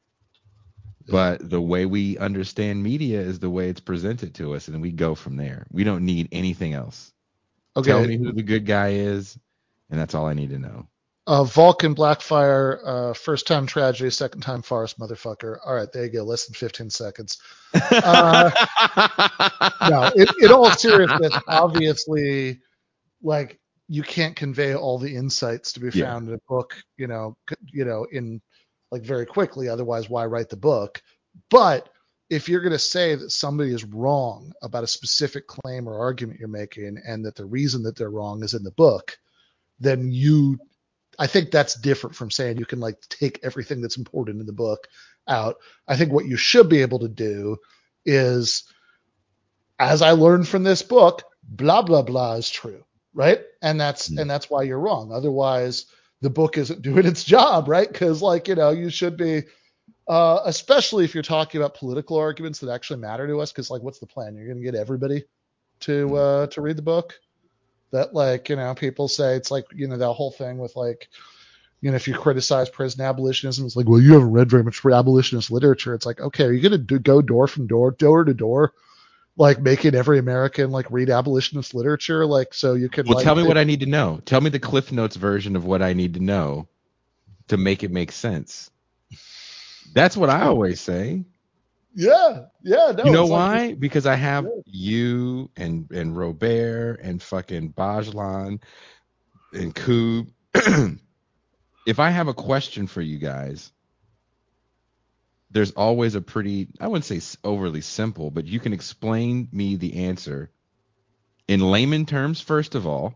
But the way we understand media is the way it's presented to us, and we go from there. We don't need anything else. Okay. Tell me who the good guy is, and that's all I need to know. Uh, Vulcan Blackfire, uh, first time tragedy, second time farce, motherfucker. All right, there you go. Less than fifteen seconds. Uh, no, in, in all seriousness, obviously, like you can't convey all the insights to be Yeah. found in a book, you know, c- you know, in like very quickly. Otherwise, why write the book? But if you're going to say that somebody is wrong about a specific claim or argument you're making, and that the reason that they're wrong is in the book, then you, I think that's different from saying you can like take everything that's important in the book out. I think what you should be able to do is, as I learned from this book, blah, blah, blah is true. Right. And that's, Mm. and that's why you're wrong. Otherwise the book isn't doing its job. Right. Cause like, you know, you should be, uh, especially if you're talking about political arguments that actually matter to us. Cause like, what's the plan? You're going to get everybody to, uh, to read the book. That like, you know, people say it's like, you know, that whole thing with like, you know, if you criticize prison abolitionism, it's like, well, you haven't read very much abolitionist literature. It's like, okay, are you going to do, go door from door, door to door, like making every American like read abolitionist literature? Like, so you can Well, like, tell me it, what I need to know. Tell me the Cliff Notes version of what I need to know to make it make sense. That's what I always say. yeah, yeah, no, You know it's like, why? Because I have yeah. you and and Robert and fucking Bajlan and Koob. If I have a question for you guys, there's always a pretty, I wouldn't say s- overly simple, but you can explain me the answer in layman terms, first of all,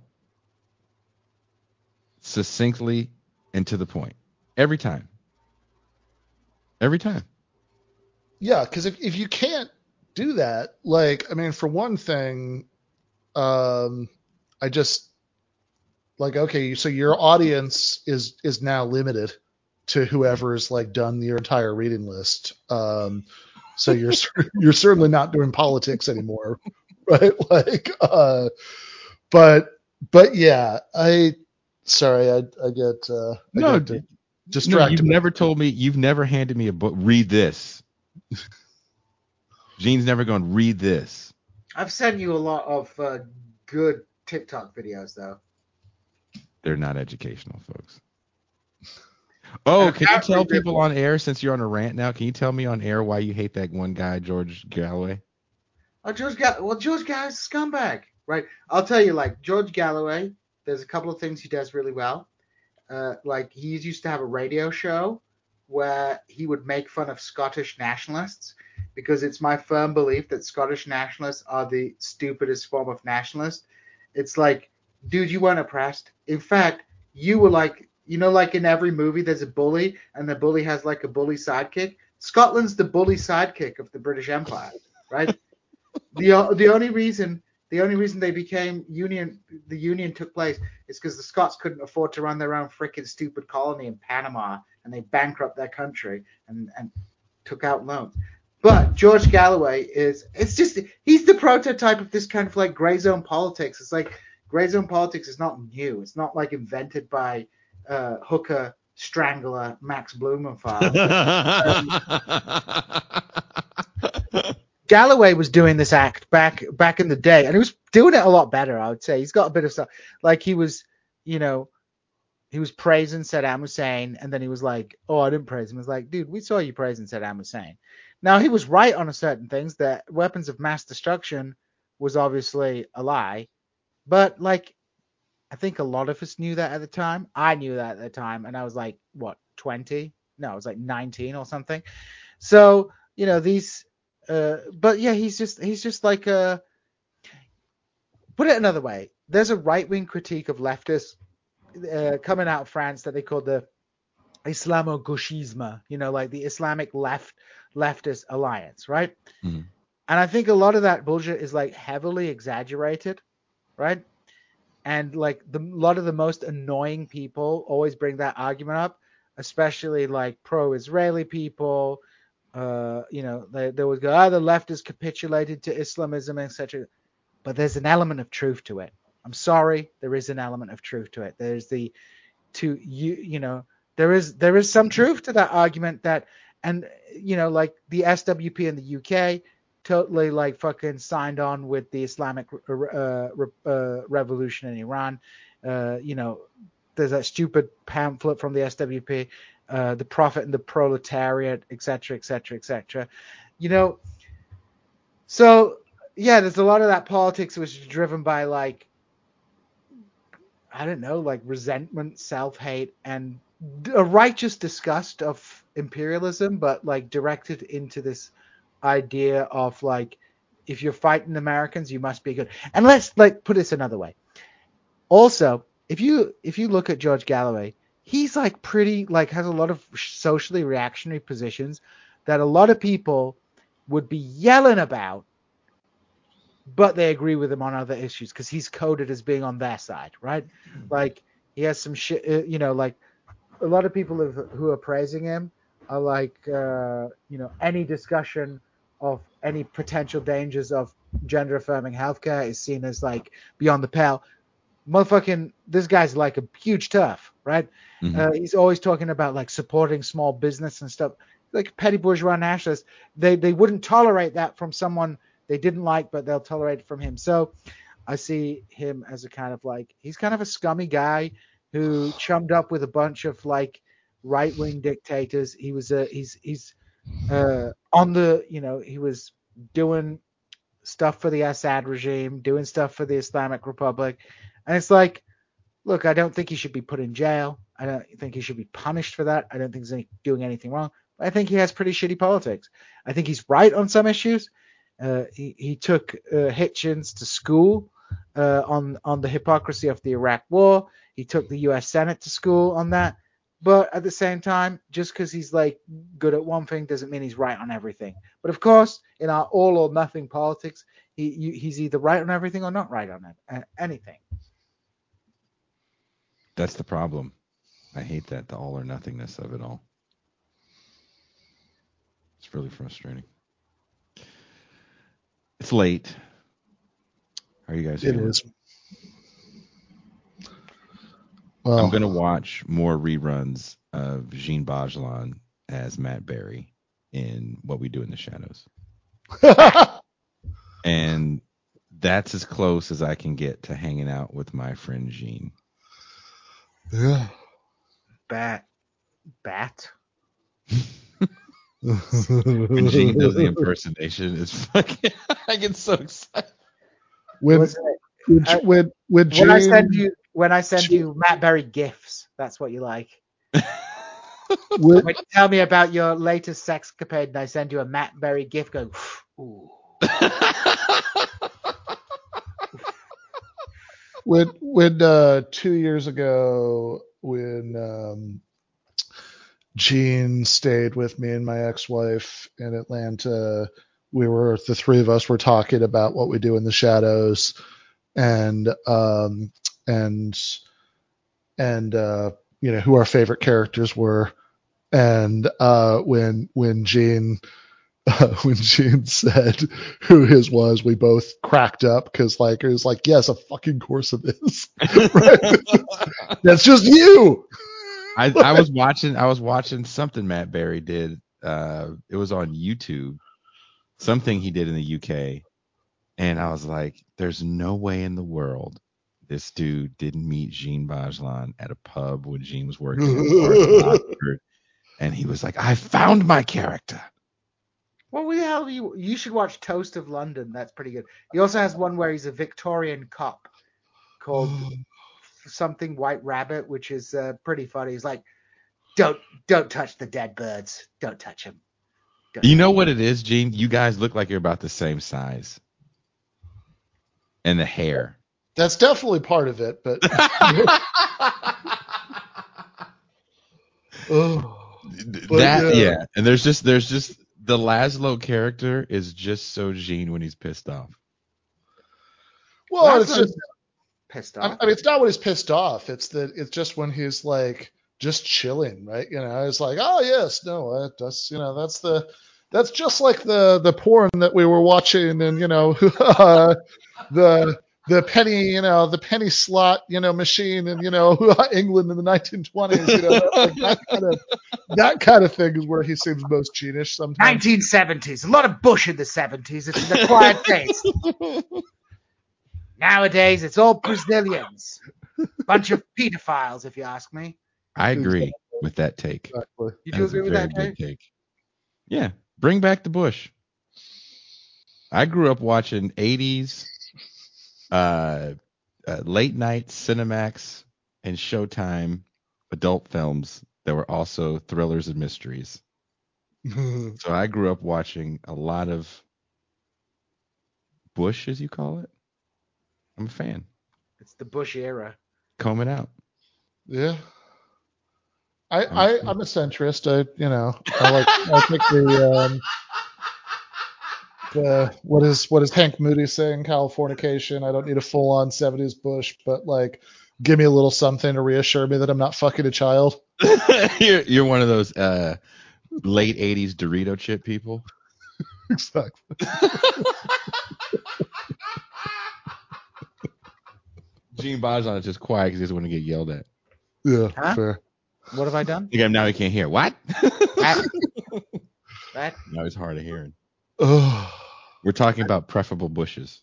succinctly and to the point. Every time. Every time. Yeah, because if, if you can't do that, like, I mean, for one thing, um, I just like, okay, so your audience is is now limited to whoever's like done your entire reading list. Um, so you're cer- you're certainly not doing politics anymore, right? Like, uh, but but yeah, I sorry, I I get uh, I No, get uh, no, you've distracted. never told me, you've never handed me a book. Read this. Gene's never going, read this. I've sent you a lot of uh, good TikTok videos, though. They're not educational, folks. Oh, And can you tell apparently people on air, since you're on a rant now, can you tell me on air why you hate that one guy, George Galloway? Oh, George Gall- well, George Galloway's a scumbag, right? I'll tell you, like, George Galloway, there's a couple of things he does really well. Uh, like, he used to have a radio show where he would make fun of Scottish nationalists, because it's my firm belief that Scottish nationalists are the stupidest form of nationalist. It's like, dude, you weren't oppressed. In fact, you were like, you know, like in every movie, there's a bully, and the bully has like a bully sidekick. Scotland's the bully sidekick of the British Empire, right? the The only reason the only reason they became union, the union took place, is because the Scots couldn't afford to run their own freaking stupid colony in Panama, and they bankrupt their country and and took out loans. But George Galloway is, it's just, he's the prototype of this kind of like gray zone politics. It's like gray zone politics is not new. It's not like invented by uh, hooker strangler Max Blumenthal. Galloway was doing this act back back in the day, and he was doing it a lot better, I would say. He's got a bit of stuff. Like he was, you know, he was praising Saddam Hussein, and then he was like, "Oh, I didn't praise him." He was like, "Dude, we saw you praising Saddam Hussein." Now he was right on a certain things, that weapons of mass destruction was obviously a lie, but like I think a lot of us knew that at the time. I knew that at the time, and I was like, what, twenty? No, I was like nineteen or something. So, you know, these uh but yeah, he's just he's just like a, put it another way, there's a right-wing critique of leftists uh, coming out of France that they call the Islamo-Gauchisme, you know, like the Islamic left leftist alliance, right? Mhm. And I think a lot of that bullshit is like heavily exaggerated, right? And like the a lot of the most annoying people always bring that argument up, especially like pro-Israeli people. Uh, you know, they, they would go, "Ah, oh, the left has capitulated to Islamism, et cetera" but there's an element of truth to it. I'm sorry, there is an element of truth to it. There's the to you you know there is there is some truth to that argument that, and you know, like the S W P in the U K totally like fucking signed on with the Islamic uh, uh, revolution in Iran. Uh, you know, there's that stupid pamphlet from the S W P, uh, the Prophet and the Proletariat, et cetera, et cetera, et cetera. You know, so yeah, there's a lot of that politics which is driven by like, I don't know, like resentment, self-hate, and a righteous disgust of imperialism, but like directed into this idea of like, if you're fighting Americans, you must be good. And let's like put this another way. Also, if you if you look at George Galloway, he's like pretty like has a lot of socially reactionary positions that a lot of people would be yelling about, but they agree with him on other issues because he's coded as being on their side, right? Like he has some shit, uh, you know, like a lot of people have, who are praising him are like, uh, you know, any discussion of any potential dangers of gender affirming healthcare is seen as like beyond the pale. Motherfucking, this guy's like a huge tough, right? Mm-hmm. Uh, he's always talking about like supporting small business and stuff. Like petty bourgeois nationalists, they they wouldn't tolerate that from someone they didn't like, but they'll tolerate it from him. So I see him as a kind of like, he's kind of a scummy guy who chummed up with a bunch of like right wing dictators. He was a he's he's uh, on the, you know, he was doing stuff for the Assad regime, doing stuff for the Islamic Republic. And it's like, look, I don't think he should be put in jail. I don't think he should be punished for that. I don't think he's any, doing anything wrong. But I think he has pretty shitty politics. I think he's right on some issues. Uh, he, he took uh, Hitchens to school uh, on, on the hypocrisy of the Iraq War. He took the U S Senate to school on that. But at the same time, just because he's like good at one thing doesn't mean he's right on everything. But of course, in our all or nothing politics, he you, he's either right on everything or not right on it, anything. That's the problem. I hate that, the all or nothingness of it all. It's really frustrating. It's late. How are you guys feeling? It is. Well, I'm going to watch more reruns of Jean Bajlan as Matt Berry in What We Do in the Shadows. And that's as close as I can get to hanging out with my friend Jean. Yeah. Bat. Bat. When Jean does the impersonation, it's fucking, I get so excited. When, when, I, when, when, Jean, when I send you when I send Jean, you Matt Berry gifs, that's what you like. When, when you tell me about your latest sexcapade and I send you a Matt Berry gift, go, ooh. when when uh, two years ago when um, Jean stayed with me and my ex-wife in Atlanta, we were the three of us were talking about What We Do in the Shadows, and um, and and uh, you know, who our favorite characters were, and uh, when when Jean. Uh, when Jean said who his was, we both cracked up because, like, it was like, yes, of fucking course it is. That's just you. I, I was watching. I was watching something Matt Berry did. Uh, it was on YouTube. Something he did in the U K, and I was like, "There's no way in the world this dude didn't meet Jean Bajlan at a pub when Jean was working at Oxford." And he was like, "I found my character." What the hell do you? You should watch Toast of London. That's pretty good. He also has one where he's a Victorian cop called something White Rabbit, which is uh, pretty funny. He's like, "Don't, don't touch the dead birds. Don't touch them." Don't you touch know them. what it is, Gene? You guys look like you're about the same size, and the hair. That's definitely part of it, but. oh, but that yeah. yeah, and there's just there's just. The Laszlo character is just so Jean when he's pissed off. Well, Laszlo's it's just pissed off. I mean, it's not when he's pissed off. It's that it's just when he's like just chilling, right? You know, it's like, oh yes, no, that's you know, that's the That's just like the the porn that we were watching, and you know, uh, the the penny, you know, the penny slot, you know, machine, and you know, England in the nineteen twenties. You know, that, like that kind of that kind of thing is where he seems most genish sometimes. nineteen seventies. A lot of Bush in the seventies. It's an acquired taste. Nowadays, it's all Brazilians. Bunch of pedophiles, if you ask me. I agree with that take. Exactly. You That do is a agree with very that, good Jay? take. Yeah, bring back the Bush. I grew up watching eighties, uh, uh, late night Cinemax and Showtime adult films that were also thrillers and mysteries. So I grew up watching a lot of Bush, as you call it. I'm a fan. It's the Bush era. Comb it out. Yeah. I, I'm I, a fan. I'm a centrist. I, you know, I like, I think the, um, the, what is, what is Hank Moody saying? Californication. I don't need a full on seventies Bush, but like, give me a little something to reassure me that I'm not fucking a child. you're, you're one of those uh, late eighties Dorito chip people. Exactly. Gene Bajan is just quiet because he doesn't want to get yelled at. Yeah, Huh? fair. What have I done? Think I'm now he can't hear. What? That, that Now he's hard of hearing. Oh, We're talking about preferable bushes.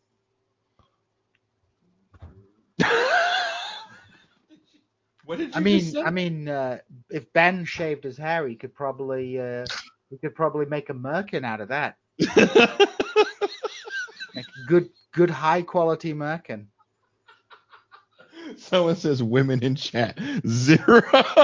What did you I mean, just say? I mean, uh, if Ben shaved his hair, he could probably, uh, he could probably make a merkin out of that. Make a good, good, high quality merkin. Someone says women in chat. Zero.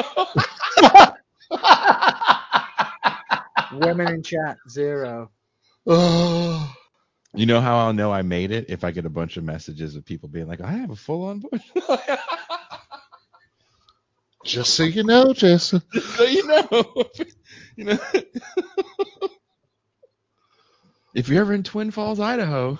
Women in chat, zero. oh. You know how I'll know I made it? If I get a bunch of messages of people being like, I have a full on bush. Just so you know, Jason. So you know. You know. If you're ever in Twin Falls, Idaho.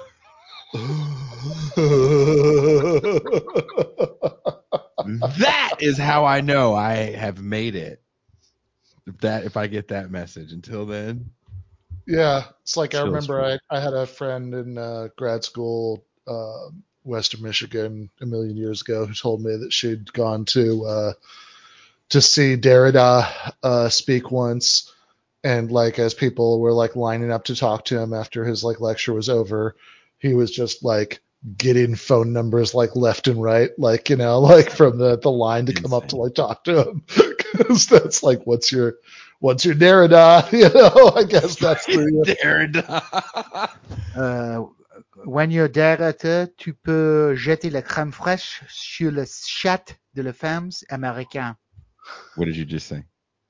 That is how I know I have made it. If that if I get that message. Until then. Yeah, it's like I Still remember true. I, I had a friend in uh, grad school, uh, Western Michigan, a million years ago, who told me that she'd gone to uh, to see Derrida uh, speak once, and like as people were like lining up to talk to him after his like lecture was over, he was just like getting phone numbers like left and right, like you know, like from the the line to come up to Insane. like talk to him, because that's like what's your what's your Derrida, you know? I guess that's the Derrida. Uh, when you're Derrida, tu peux jeter la crème fraîche sur le chat de les femmes américaines. What did you just say?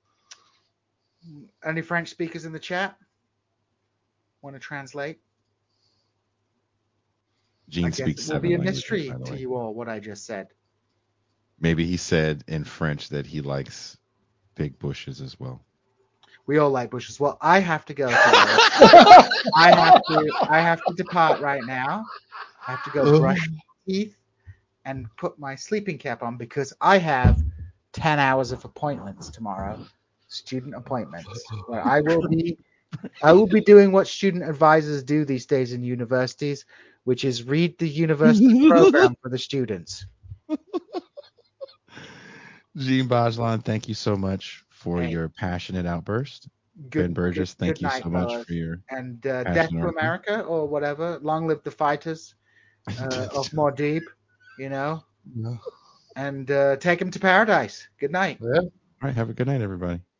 Any French speakers in the chat? Want to translate? Gene I guess speaks it will seven be a languages, mystery by the to way. you all what I just said. Maybe he said in French that he likes big bushes as well. We all like bushes. Well, I have to go. I have to. I have to depart right now. I have to go brush my teeth and put my sleeping cap on because I have ten hours of appointments tomorrow, student appointments. Where I will be. I will be doing what student advisors do these days in universities, which is read the university program for the students. Gene Bajlan, thank you so much for Hey. your passionate outburst. Good, Ben Burgess, good, thank good you night, so much fellas. for your And uh, passionate death to argument. America or whatever. Long live the fighters uh, of Muad'Dib, you know. Yeah. And uh, take him to paradise. Good night. Yeah. All right, have a good night, everybody.